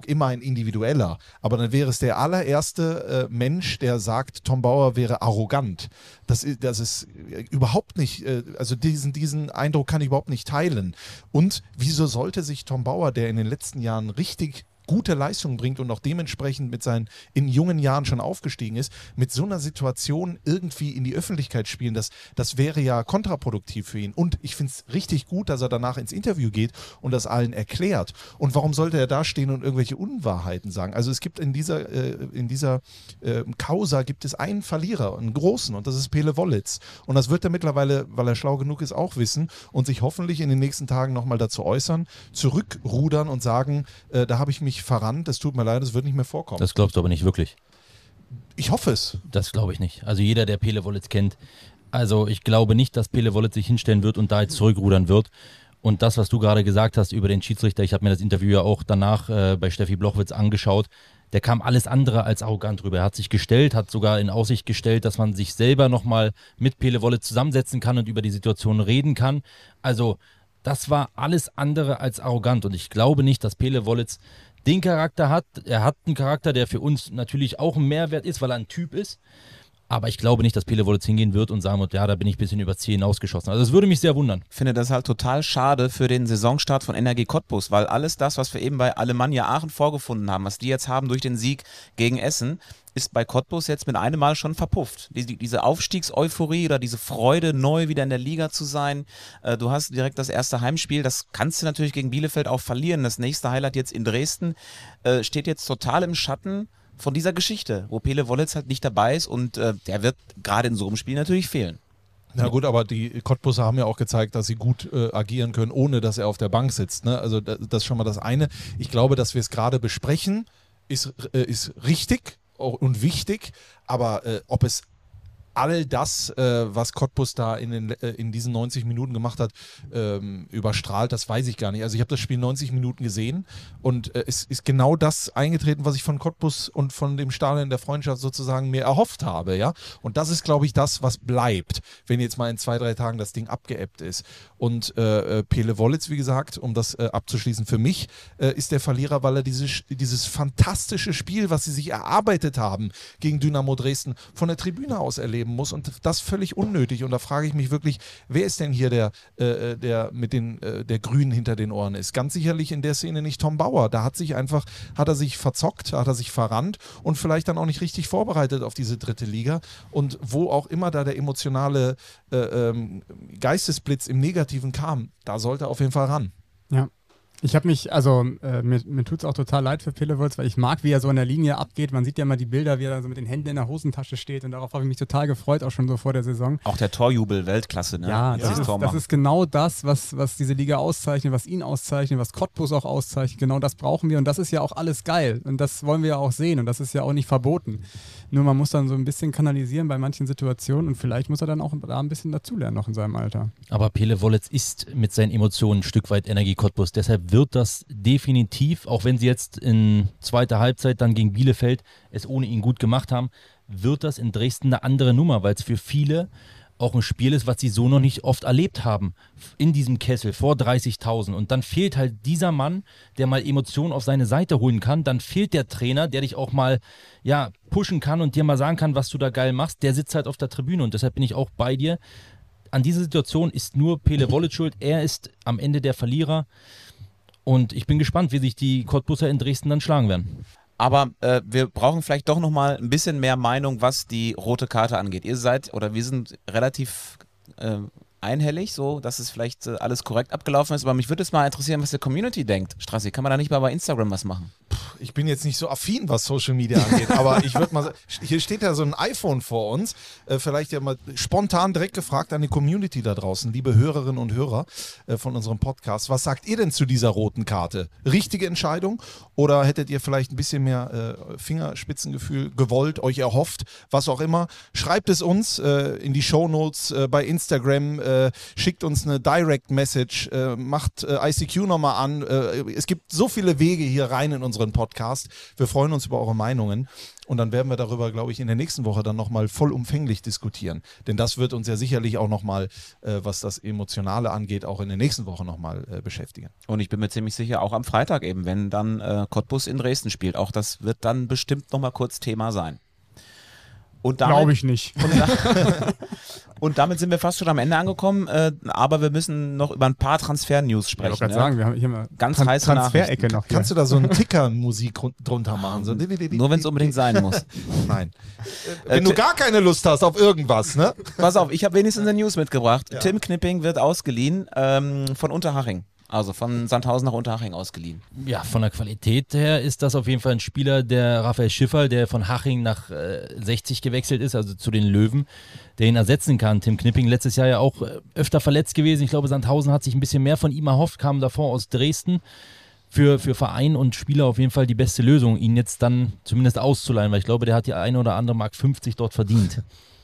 individueller. Aber dann wäre es der allererste äh, Mensch, der sagt, Tom Bauer wäre arrogant. Das ist, das ist überhaupt nicht, äh, also diesen, diesen Eindruck kann ich überhaupt nicht teilen. Und wieso sollte sich Tom Bauer, der in den letzten Jahren richtig gute Leistungen bringt und auch dementsprechend mit seinen in jungen Jahren schon aufgestiegen ist, mit so einer Situation irgendwie in die Öffentlichkeit spielen, das, das wäre ja kontraproduktiv für ihn. Und ich finde es richtig gut, dass er danach ins Interview geht und das allen erklärt. Und warum sollte er da stehen und irgendwelche Unwahrheiten sagen? Also es gibt in dieser, äh, in dieser äh, Causa gibt es einen Verlierer, einen großen, und das ist Pele Wollitz. Und das wird er mittlerweile, weil er schlau genug ist, auch wissen und sich hoffentlich in den nächsten Tagen nochmal dazu äußern, zurückrudern und sagen, äh, da habe ich mich verrannt, es tut mir leid, es wird nicht mehr vorkommen. Das glaubst du aber nicht wirklich. Ich hoffe es. Das glaube ich nicht. Also jeder, der Pele Wollitz kennt, also ich glaube nicht, dass Pele Wollitz sich hinstellen wird und da jetzt zurückrudern wird. Und das, was du gerade gesagt hast über den Schiedsrichter, ich habe mir das Interview ja auch danach äh, bei Steffi Blochwitz angeschaut, der kam alles andere als arrogant rüber. Er hat sich gestellt, hat sogar in Aussicht gestellt, dass man sich selber nochmal mit Pele Wollitz zusammensetzen kann und über die Situation reden kann. Also das war alles andere als arrogant und ich glaube nicht, dass Pele Wollitz den Charakter hat. Er hat einen Charakter, der für uns natürlich auch ein Mehrwert ist, weil er ein Typ ist. Aber ich glaube nicht, dass Pele Wollitz hingehen wird und sagen wird, ja, da bin ich ein bisschen übers Ziel hinausgeschossen. Also das würde mich sehr wundern. Ich finde das halt total schade für den Saisonstart von N R G Cottbus, weil alles das, was wir eben bei Alemannia Aachen vorgefunden haben, was die jetzt haben durch den Sieg gegen Essen, ist bei Cottbus jetzt mit einem Mal schon verpufft. Die, die, diese Aufstiegseuphorie oder diese Freude, neu wieder in der Liga zu sein. Äh, du hast direkt das erste Heimspiel, das kannst du natürlich gegen Bielefeld auch verlieren. Das nächste Highlight jetzt in Dresden äh, steht jetzt total im Schatten von dieser Geschichte, wo Pele Wollitz halt nicht dabei ist und äh, der wird gerade in so einem Spiel natürlich fehlen. Na gut, aber die Cottbuser haben ja auch gezeigt, dass sie gut äh, agieren können, ohne dass er auf der Bank sitzt. Ne? Also das, das ist schon mal das eine. Ich glaube, dass wir es gerade besprechen, ist, äh, ist richtig und wichtig, aber äh, ob es all das, äh, was Cottbus da in, den, äh, in diesen neunzig Minuten gemacht hat, ähm, überstrahlt, das weiß ich gar nicht. Also ich habe das Spiel neunzig Minuten gesehen und äh, es ist genau das eingetreten, was ich von Cottbus und von dem Stadion der Freundschaft sozusagen mir erhofft habe. Ja? Und das ist, glaube ich, das, was bleibt, wenn jetzt mal in zwei, drei Tagen das Ding abgeebbt ist. Und äh, Pele Wollitz, wie gesagt, um das äh, abzuschließen, für mich äh, ist der Verlierer, weil er dieses, dieses fantastische Spiel, was sie sich erarbeitet haben gegen Dynamo Dresden, von der Tribüne aus erleben muss und das völlig unnötig. Und da frage ich mich wirklich, wer ist denn hier der, äh, der mit den äh, der Grünen hinter den Ohren ist? Ganz sicherlich in der Szene nicht Tom Bauer. Da hat sich einfach, hat er sich verzockt, hat er sich verrannt und vielleicht dann auch nicht richtig vorbereitet auf diese dritte Liga. Und wo auch immer da der emotionale äh, ähm, Geistesblitz im Negativen kam, da sollte er auf jeden Fall ran. Ja. Ich habe mich, also äh, mir, mir tut es auch total leid für Pele Wollitz, weil ich mag, wie er so in der Linie abgeht. Man sieht ja mal die Bilder, wie er so mit den Händen in der Hosentasche steht und darauf habe ich mich total gefreut, auch schon so vor der Saison. Auch der Torjubel, Weltklasse, ne? Ja, das, ist, das ist genau das, was, was diese Liga auszeichnet, was ihn auszeichnet, was Cottbus auch auszeichnet. Genau das brauchen wir und das ist ja auch alles geil und das wollen wir ja auch sehen und das ist ja auch nicht verboten. Nur man muss dann so ein bisschen kanalisieren bei manchen Situationen und vielleicht muss er dann auch da ein bisschen dazulernen noch in seinem Alter. Aber Pele Wollitz ist mit seinen Emotionen ein Stück weit N R G Cottbus, deshalb wird das definitiv, auch wenn sie jetzt in zweiter Halbzeit dann gegen Bielefeld es ohne ihn gut gemacht haben, wird das in Dresden eine andere Nummer, weil es für viele auch ein Spiel ist, was sie so noch nicht oft erlebt haben, in diesem Kessel vor dreißigtausend. Und dann fehlt halt dieser Mann, der mal Emotionen auf seine Seite holen kann. Dann fehlt der Trainer, der dich auch mal ja, pushen kann und dir mal sagen kann, was du da geil machst. Der sitzt halt auf der Tribüne und deshalb bin ich auch bei dir. An dieser Situation ist nur Pele Wollitz schuld. Er ist am Ende der Verlierer. Und ich bin gespannt, wie sich die Cottbuser in Dresden dann schlagen werden. Aber äh, wir brauchen vielleicht doch nochmal ein bisschen mehr Meinung, was die rote Karte angeht. Ihr seid, oder wir sind relativ äh, einhellig, so, dass es vielleicht äh, alles korrekt abgelaufen ist. Aber mich würde es mal interessieren, was die Community denkt. Strassi, kann man da nicht mal bei Instagram was machen? Ich bin jetzt nicht so affin, was Social Media angeht, aber ich würde mal sagen, hier steht ja so ein iPhone vor uns, äh, vielleicht ja mal spontan direkt gefragt an die Community da draußen, liebe Hörerinnen und Hörer äh, von unserem Podcast, was sagt ihr denn zu dieser roten Karte? Richtige Entscheidung oder hättet ihr vielleicht ein bisschen mehr äh, Fingerspitzengefühl gewollt, euch erhofft, was auch immer? Schreibt es uns äh, in die Shownotes äh, bei Instagram, äh, schickt uns eine Direct Message, äh, macht äh, I C Q nochmal an, äh, es gibt so viele Wege hier rein in unsere unseren Podcast. Wir freuen uns über eure Meinungen und dann werden wir darüber, glaube ich, in der nächsten Woche dann nochmal vollumfänglich diskutieren. Denn das wird uns ja sicherlich auch nochmal, äh, was das Emotionale angeht, auch in der nächsten Woche nochmal äh, beschäftigen. Und ich bin mir ziemlich sicher, auch am Freitag eben, wenn dann äh, Cottbus in Dresden spielt, auch das wird dann bestimmt nochmal kurz Thema sein. Glaube ich nicht. Und, da, und damit sind wir fast schon am Ende angekommen, äh, aber wir müssen noch über ein paar Transfer-News sprechen. Ich wollte ja? sagen, wir haben hier mal ganz Tran- heiße Transferecke noch. Kannst du da so einen Ticker-Musik run- drunter machen? So. Nur wenn es unbedingt sein muss. Nein. Wenn du gar keine Lust hast auf irgendwas, ne? Pass auf, ich habe wenigstens eine News mitgebracht. Ja. Tim Knipping wird ausgeliehen ähm, von Unterhaching. Also von Sandhausen nach Unterhaching ausgeliehen. Ja, von der Qualität her ist das auf jeden Fall ein Spieler, der Raphael Schiffer, der von Haching nach äh, sechzig gewechselt ist, also zu den Löwen, der ihn ersetzen kann. Tim Knipping letztes Jahr ja auch äh, öfter verletzt gewesen. Ich glaube, Sandhausen hat sich ein bisschen mehr von ihm erhofft, kam davor aus Dresden. Für, für Verein und Spieler auf jeden Fall die beste Lösung, ihn jetzt dann zumindest auszuleihen, weil ich glaube, der hat die eine oder andere Mark fünfzig dort verdient.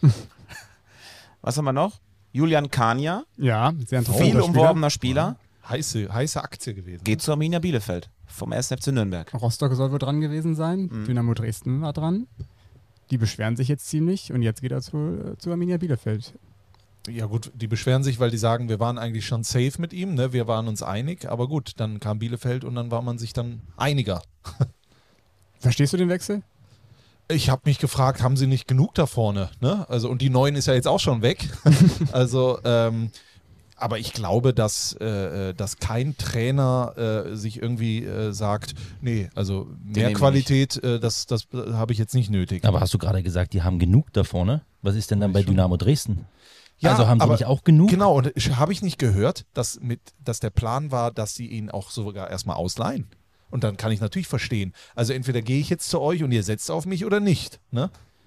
Was haben wir noch? Julian Kania. Ja, sehr interessanter Viel Spieler. umworbener Spieler. Heiße, heiße Aktie gewesen. Geht zu Arminia Bielefeld vom ersten F C Nürnberg. Rostock soll wohl dran gewesen sein. Mhm. Dynamo Dresden war dran. Die beschweren sich jetzt ziemlich und jetzt geht er zu, äh, zu Arminia Bielefeld. Ja gut, die beschweren sich, weil die sagen, wir waren eigentlich schon safe mit ihm, ne? Wir waren uns einig, aber gut, dann kam Bielefeld und dann war man sich dann einiger. Verstehst du den Wechsel? Ich habe mich gefragt, haben sie nicht genug da vorne? Ne? Also, und die Neuen ist ja jetzt auch schon weg. also, ähm, aber ich glaube, dass, äh, dass kein Trainer äh, sich irgendwie äh, sagt, nee, also mehr nehme Qualität, äh, das, das äh, habe ich jetzt nicht nötig. Aber hast du gerade gesagt, die haben genug da vorne? Was ist denn dann bei Dynamo Dresden? Ja, also haben die aber nicht auch genug? Genau, und habe ich nicht gehört, dass, mit, dass der Plan war, dass sie ihn auch sogar erstmal ausleihen. Und dann kann ich natürlich verstehen. Also entweder gehe ich jetzt zu euch und ihr setzt auf mich oder nicht. Ne?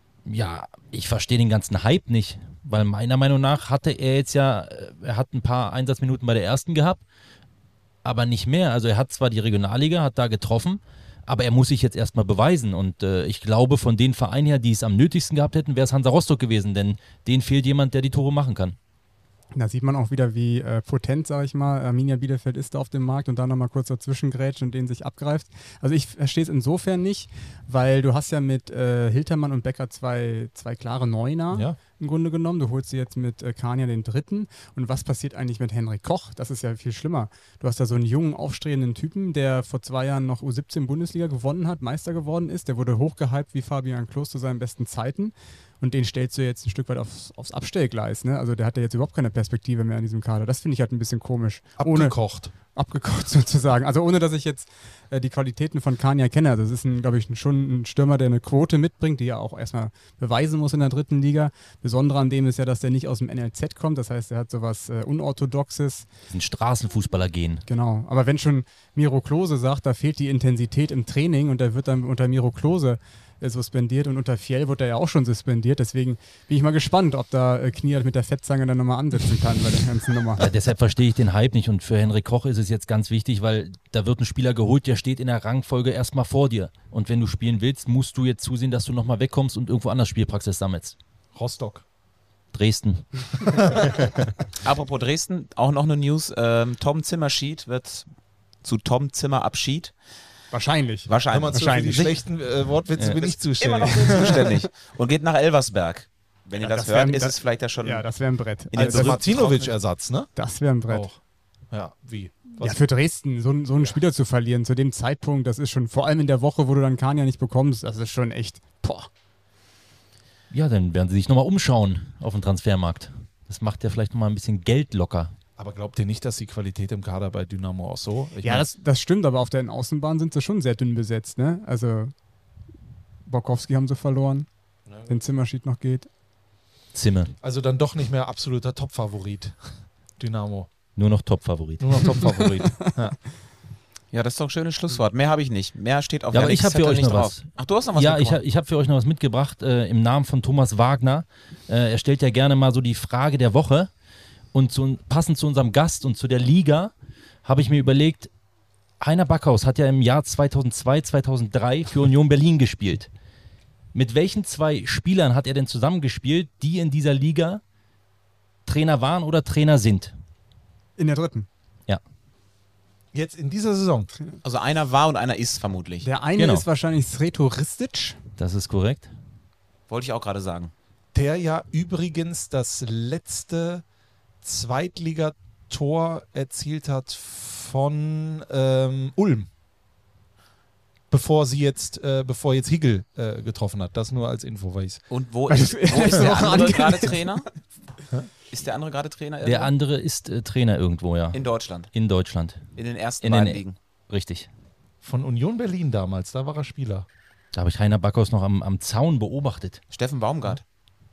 Ja, ich verstehe den ganzen Hype nicht, weil meiner Meinung nach hatte er jetzt ja, äh, er hat ein paar Einsatzminuten bei der ersten gehabt, aber nicht mehr. Also er hat zwar die Regionalliga, hat da getroffen, aber er muss sich jetzt erstmal beweisen und äh, ich glaube, von den Vereinen her, die es am nötigsten gehabt hätten, wäre es Hansa Rostock gewesen, denn denen fehlt jemand, der die Tore machen kann. Da sieht man auch wieder, wie äh, potent, sage ich mal, Arminia Bielefeld ist da auf dem Markt und da nochmal kurz dazwischen grätscht und den sich abgreift. Also ich verstehe es insofern nicht, weil du hast ja mit äh, Hiltermann und Becker zwei, zwei klare Neuner Ja. im Grunde genommen. Du holst sie jetzt mit äh, Kania den dritten. Und was passiert eigentlich mit Henrik Koch? Das ist ja viel schlimmer. Du hast da so einen jungen, aufstrebenden Typen, der vor zwei Jahren noch U siebzehn Bundesliga gewonnen hat, Meister geworden ist. Der wurde hochgehypt wie Fabian Klos zu seinen besten Zeiten. Und den stellst du jetzt ein Stück weit aufs, aufs Abstellgleis. Ne? Also der hat ja jetzt überhaupt keine Perspektive mehr in diesem Kader. Das finde ich halt ein bisschen komisch. Abgekocht. Ohne, abgekocht sozusagen. Also ohne, dass ich jetzt äh, die Qualitäten von Kania kenne. Also das ist, ein, glaube ich, ein, schon ein Stürmer, der eine Quote mitbringt, die er auch erstmal beweisen muss in der dritten Liga. Besondere an dem ist ja, dass der nicht aus dem N L Z kommt. Das heißt, er hat sowas äh, Unorthodoxes. Ein Straßenfußballer gehen. Genau. Aber wenn schon Miro Klose sagt, da fehlt die Intensität im Training und der wird dann unter Miro Klose suspendiert und unter Fjell wurde er ja auch schon suspendiert. Deswegen bin ich mal gespannt, ob da äh, Kniat mit der Fettzange dann nochmal ansetzen kann bei der ganzen Nummer. Ja, deshalb verstehe ich den Hype nicht und für Henrik Koch ist es jetzt ganz wichtig, weil da wird ein Spieler geholt, der steht in der Rangfolge erstmal vor dir. Und wenn du spielen willst, musst du jetzt zusehen, dass du nochmal wegkommst und irgendwo anders Spielpraxis sammelst. Rostock. Dresden. Apropos Dresden, auch noch eine News. Ähm, Tom Zimmerschied wird zu Tom Zimmerabschied. Wahrscheinlich. Wahrscheinlich. Hör mal zu, für die schlechten äh, Wortwitze Ja. bin ich Immer zuständig. noch nicht zuständig. Und geht nach Elversberg. Wenn ihr Ja, das, das hört, wär- ist das- es vielleicht ja schon. Ja, das wäre ein Brett. in Also den Martinovic-Ersatz, ne? Das wäre ein Brett. Auch. Ja, wie? Ja, für Dresden, so, einen- so einen Spieler zu verlieren zu dem Zeitpunkt, das ist schon, vor allem in der Woche, wo du dann Kania nicht bekommst, das ist schon echt, boah. Ja, dann werden sie sich nochmal umschauen auf dem Transfermarkt. Das macht ja vielleicht nochmal ein bisschen Geld locker. Aber glaubt ihr nicht, dass die Qualität im Kader bei Dynamo auch so? Ich Ja, mein, das, das stimmt, aber auf der Außenbahn sind sie schon sehr dünn besetzt, ne? Also, Borkowski haben sie verloren, wenn Zimmerschied noch geht. Zimmer. also dann doch nicht mehr absoluter Top-Favorit. Dynamo. Nur noch Top-Favorit. Nur noch Top-Favorit. Ja. Ja, das ist doch ein schönes Schlusswort. Mehr habe ich nicht. Mehr steht auf Ja, der aber ich habe für Zettel euch nicht noch drauf. was. Ach, du hast noch was Ja, ich, mitgebracht. ha- ich habe für euch noch was mitgebracht äh, im Namen von Thomas Wagner. Äh, er stellt ja gerne mal so die Frage der Woche. Und zu, passend zu unserem Gast und zu der Liga habe ich mir überlegt, Heiner Backhaus hat ja im Jahr zweitausendzwei, zweitausenddrei für Union Berlin gespielt. Mit welchen zwei Spielern hat er denn zusammengespielt, die in dieser Liga Trainer waren oder Trainer sind? In der dritten. Ja. Jetzt in dieser Saison. Also einer war und einer ist vermutlich. Der eine Genau. ist wahrscheinlich Sreto Ristic. Das ist korrekt. Wollte ich auch gerade sagen. Der ja übrigens das letzte Zweitligator erzielt hat von ähm, Ulm. Bevor sie jetzt, äh, bevor jetzt Higel äh, getroffen hat. Das nur als Info, weiß ich. Und wo ist, wo ist der andere gerade Trainer? Ist der andere gerade Trainer? Der irgendwo? andere ist äh, Trainer irgendwo, ja. In Deutschland. In Deutschland. In den ersten In beiden den, Ligen. Richtig. Von Union Berlin damals, da war er Spieler. Da habe ich Rainer Backhaus noch am, am Zaun beobachtet. Steffen Baumgart.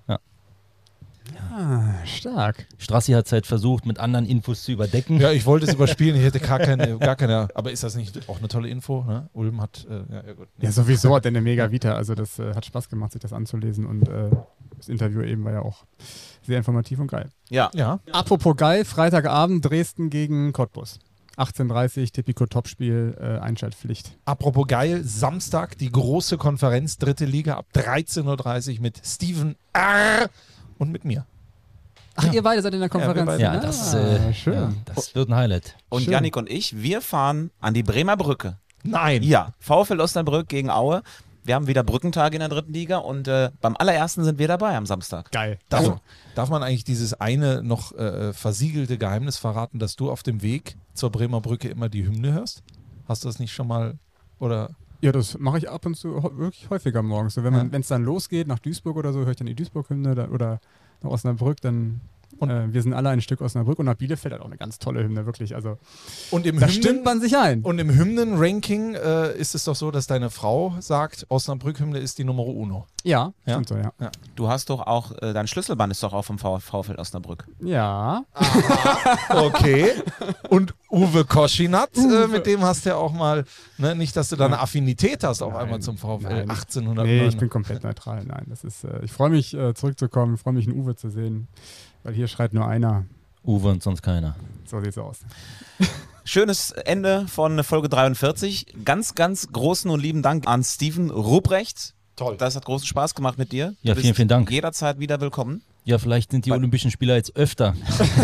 Ah, stark. Strassi hat es halt versucht, mit anderen Infos zu überdecken. Ja, ich wollte es überspielen, ich hätte gar keine, gar keine, aber ist das nicht auch eine tolle Info? Ne? Ulm hat, äh, ja, ja gut. Ja, sowieso hat er eine mega Vita. Also das äh, hat Spaß gemacht, sich das anzulesen. Und äh, das Interview eben war ja auch sehr informativ und geil. Ja. ja. Apropos geil, Freitagabend Dresden gegen Cottbus. achtzehn Uhr dreißig, Tipico Topspiel, äh, Einschaltpflicht. Apropos geil, Samstag die große Konferenz, dritte Liga ab dreizehn Uhr dreißig mit Steven R. und mit mir. Ach, ja. Ihr beide seid in der Konferenz? Ja, ah, das, äh, schön. Ja, das wird ein Highlight. Und Schön. Yannick und ich, wir fahren an die Bremer Brücke. Nein. Ja, VfL Osnabrück gegen Aue. Wir haben wieder Brückentage in der dritten Liga und äh, beim allerersten sind wir dabei am Samstag. Geil. Darf, Also, darf man eigentlich dieses eine noch äh, versiegelte Geheimnis verraten, dass du auf dem Weg zur Bremer Brücke immer die Hymne hörst? Hast du das nicht schon mal, oder... ja, das mache ich ab und zu heu- wirklich häufiger morgens. So, wenn man, wenn es dann losgeht nach Duisburg oder so, höre ich dann die Duisburg-Hymne da, oder nach Osnabrück, dann und äh, wir sind alle ein Stück Osnabrück und nach Bielefeld hat auch eine ganz tolle Hymne, wirklich. Also Und im da Hymnen- stimmt man sich ein. Und im Hymnen-Ranking äh, ist es doch so, dass deine Frau sagt, Osnabrück-Hymne ist die Nummer uno. Ja, Ja? stimmt so, ja. Ja. Du hast doch auch, äh, dein Schlüsselband ist doch auch vom V- VfL Osnabrück. Ja. Okay. Und Uwe Koschinat, äh, mit dem hast du ja auch mal, ne, nicht, dass du da eine Affinität hast auf einmal zum VfL Nein. achtzehnhundertneun. Nee, ich bin komplett neutral. Nein, das ist, äh, ich freue mich äh, zurückzukommen, ich freue mich, einen Uwe zu sehen, weil hier schreit nur einer. Uwe und sonst keiner. So sieht's aus. Schönes Ende von Folge dreiundvierzig. Ganz, ganz großen und lieben Dank an Steven Ruprecht. Toll. Das hat großen Spaß gemacht mit dir. Ja, Du vielen, bist vielen Dank. Jederzeit wieder willkommen. Ja, vielleicht sind die Olympischen Spieler jetzt öfter.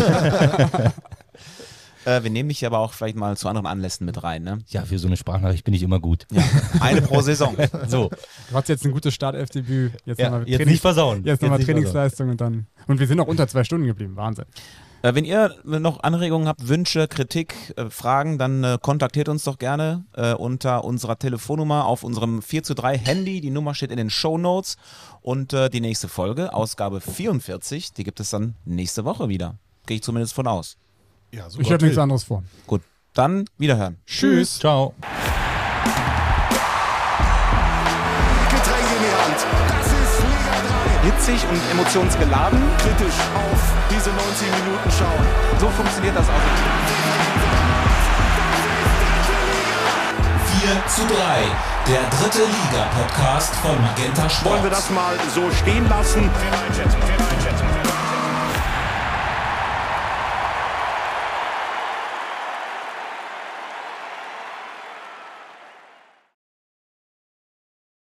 Äh, wir nehmen dich aber auch vielleicht mal zu anderen Anlässen mit rein. Ne? Ja, für so eine Sprachnachricht bin ich immer gut. Ja, eine pro Saison. So. Du hast jetzt ein gutes Startelfdebüt. Jetzt Ja, nochmal jetzt Trainings- nicht versauen. Jetzt nochmal Jetzt nicht Trainingsleistung und dann. Und wir sind auch unter zwei Stunden geblieben. Wahnsinn. Äh, wenn ihr noch Anregungen habt, Wünsche, Kritik, äh, Fragen, dann äh, kontaktiert uns doch gerne äh, unter unserer Telefonnummer auf unserem vier zu drei Handy. Die Nummer steht in den Shownotes. Und äh, die nächste Folge, Ausgabe vierundvierzig, die gibt es dann nächste Woche wieder. Gehe ich zumindest von aus. Ja, so Ich habe nichts anderes vor. Gut, dann wiederhören. Tschüss. Ciao. Getränk in die Hand. Das ist Liga drei. Hitzig und emotionsgeladen. Kritisch auf diese neunzig Minuten schauen. So funktioniert das auch. vier zu drei, der dritte Liga-Podcast von Magenta Sport. Wollen wir das mal so stehen lassen?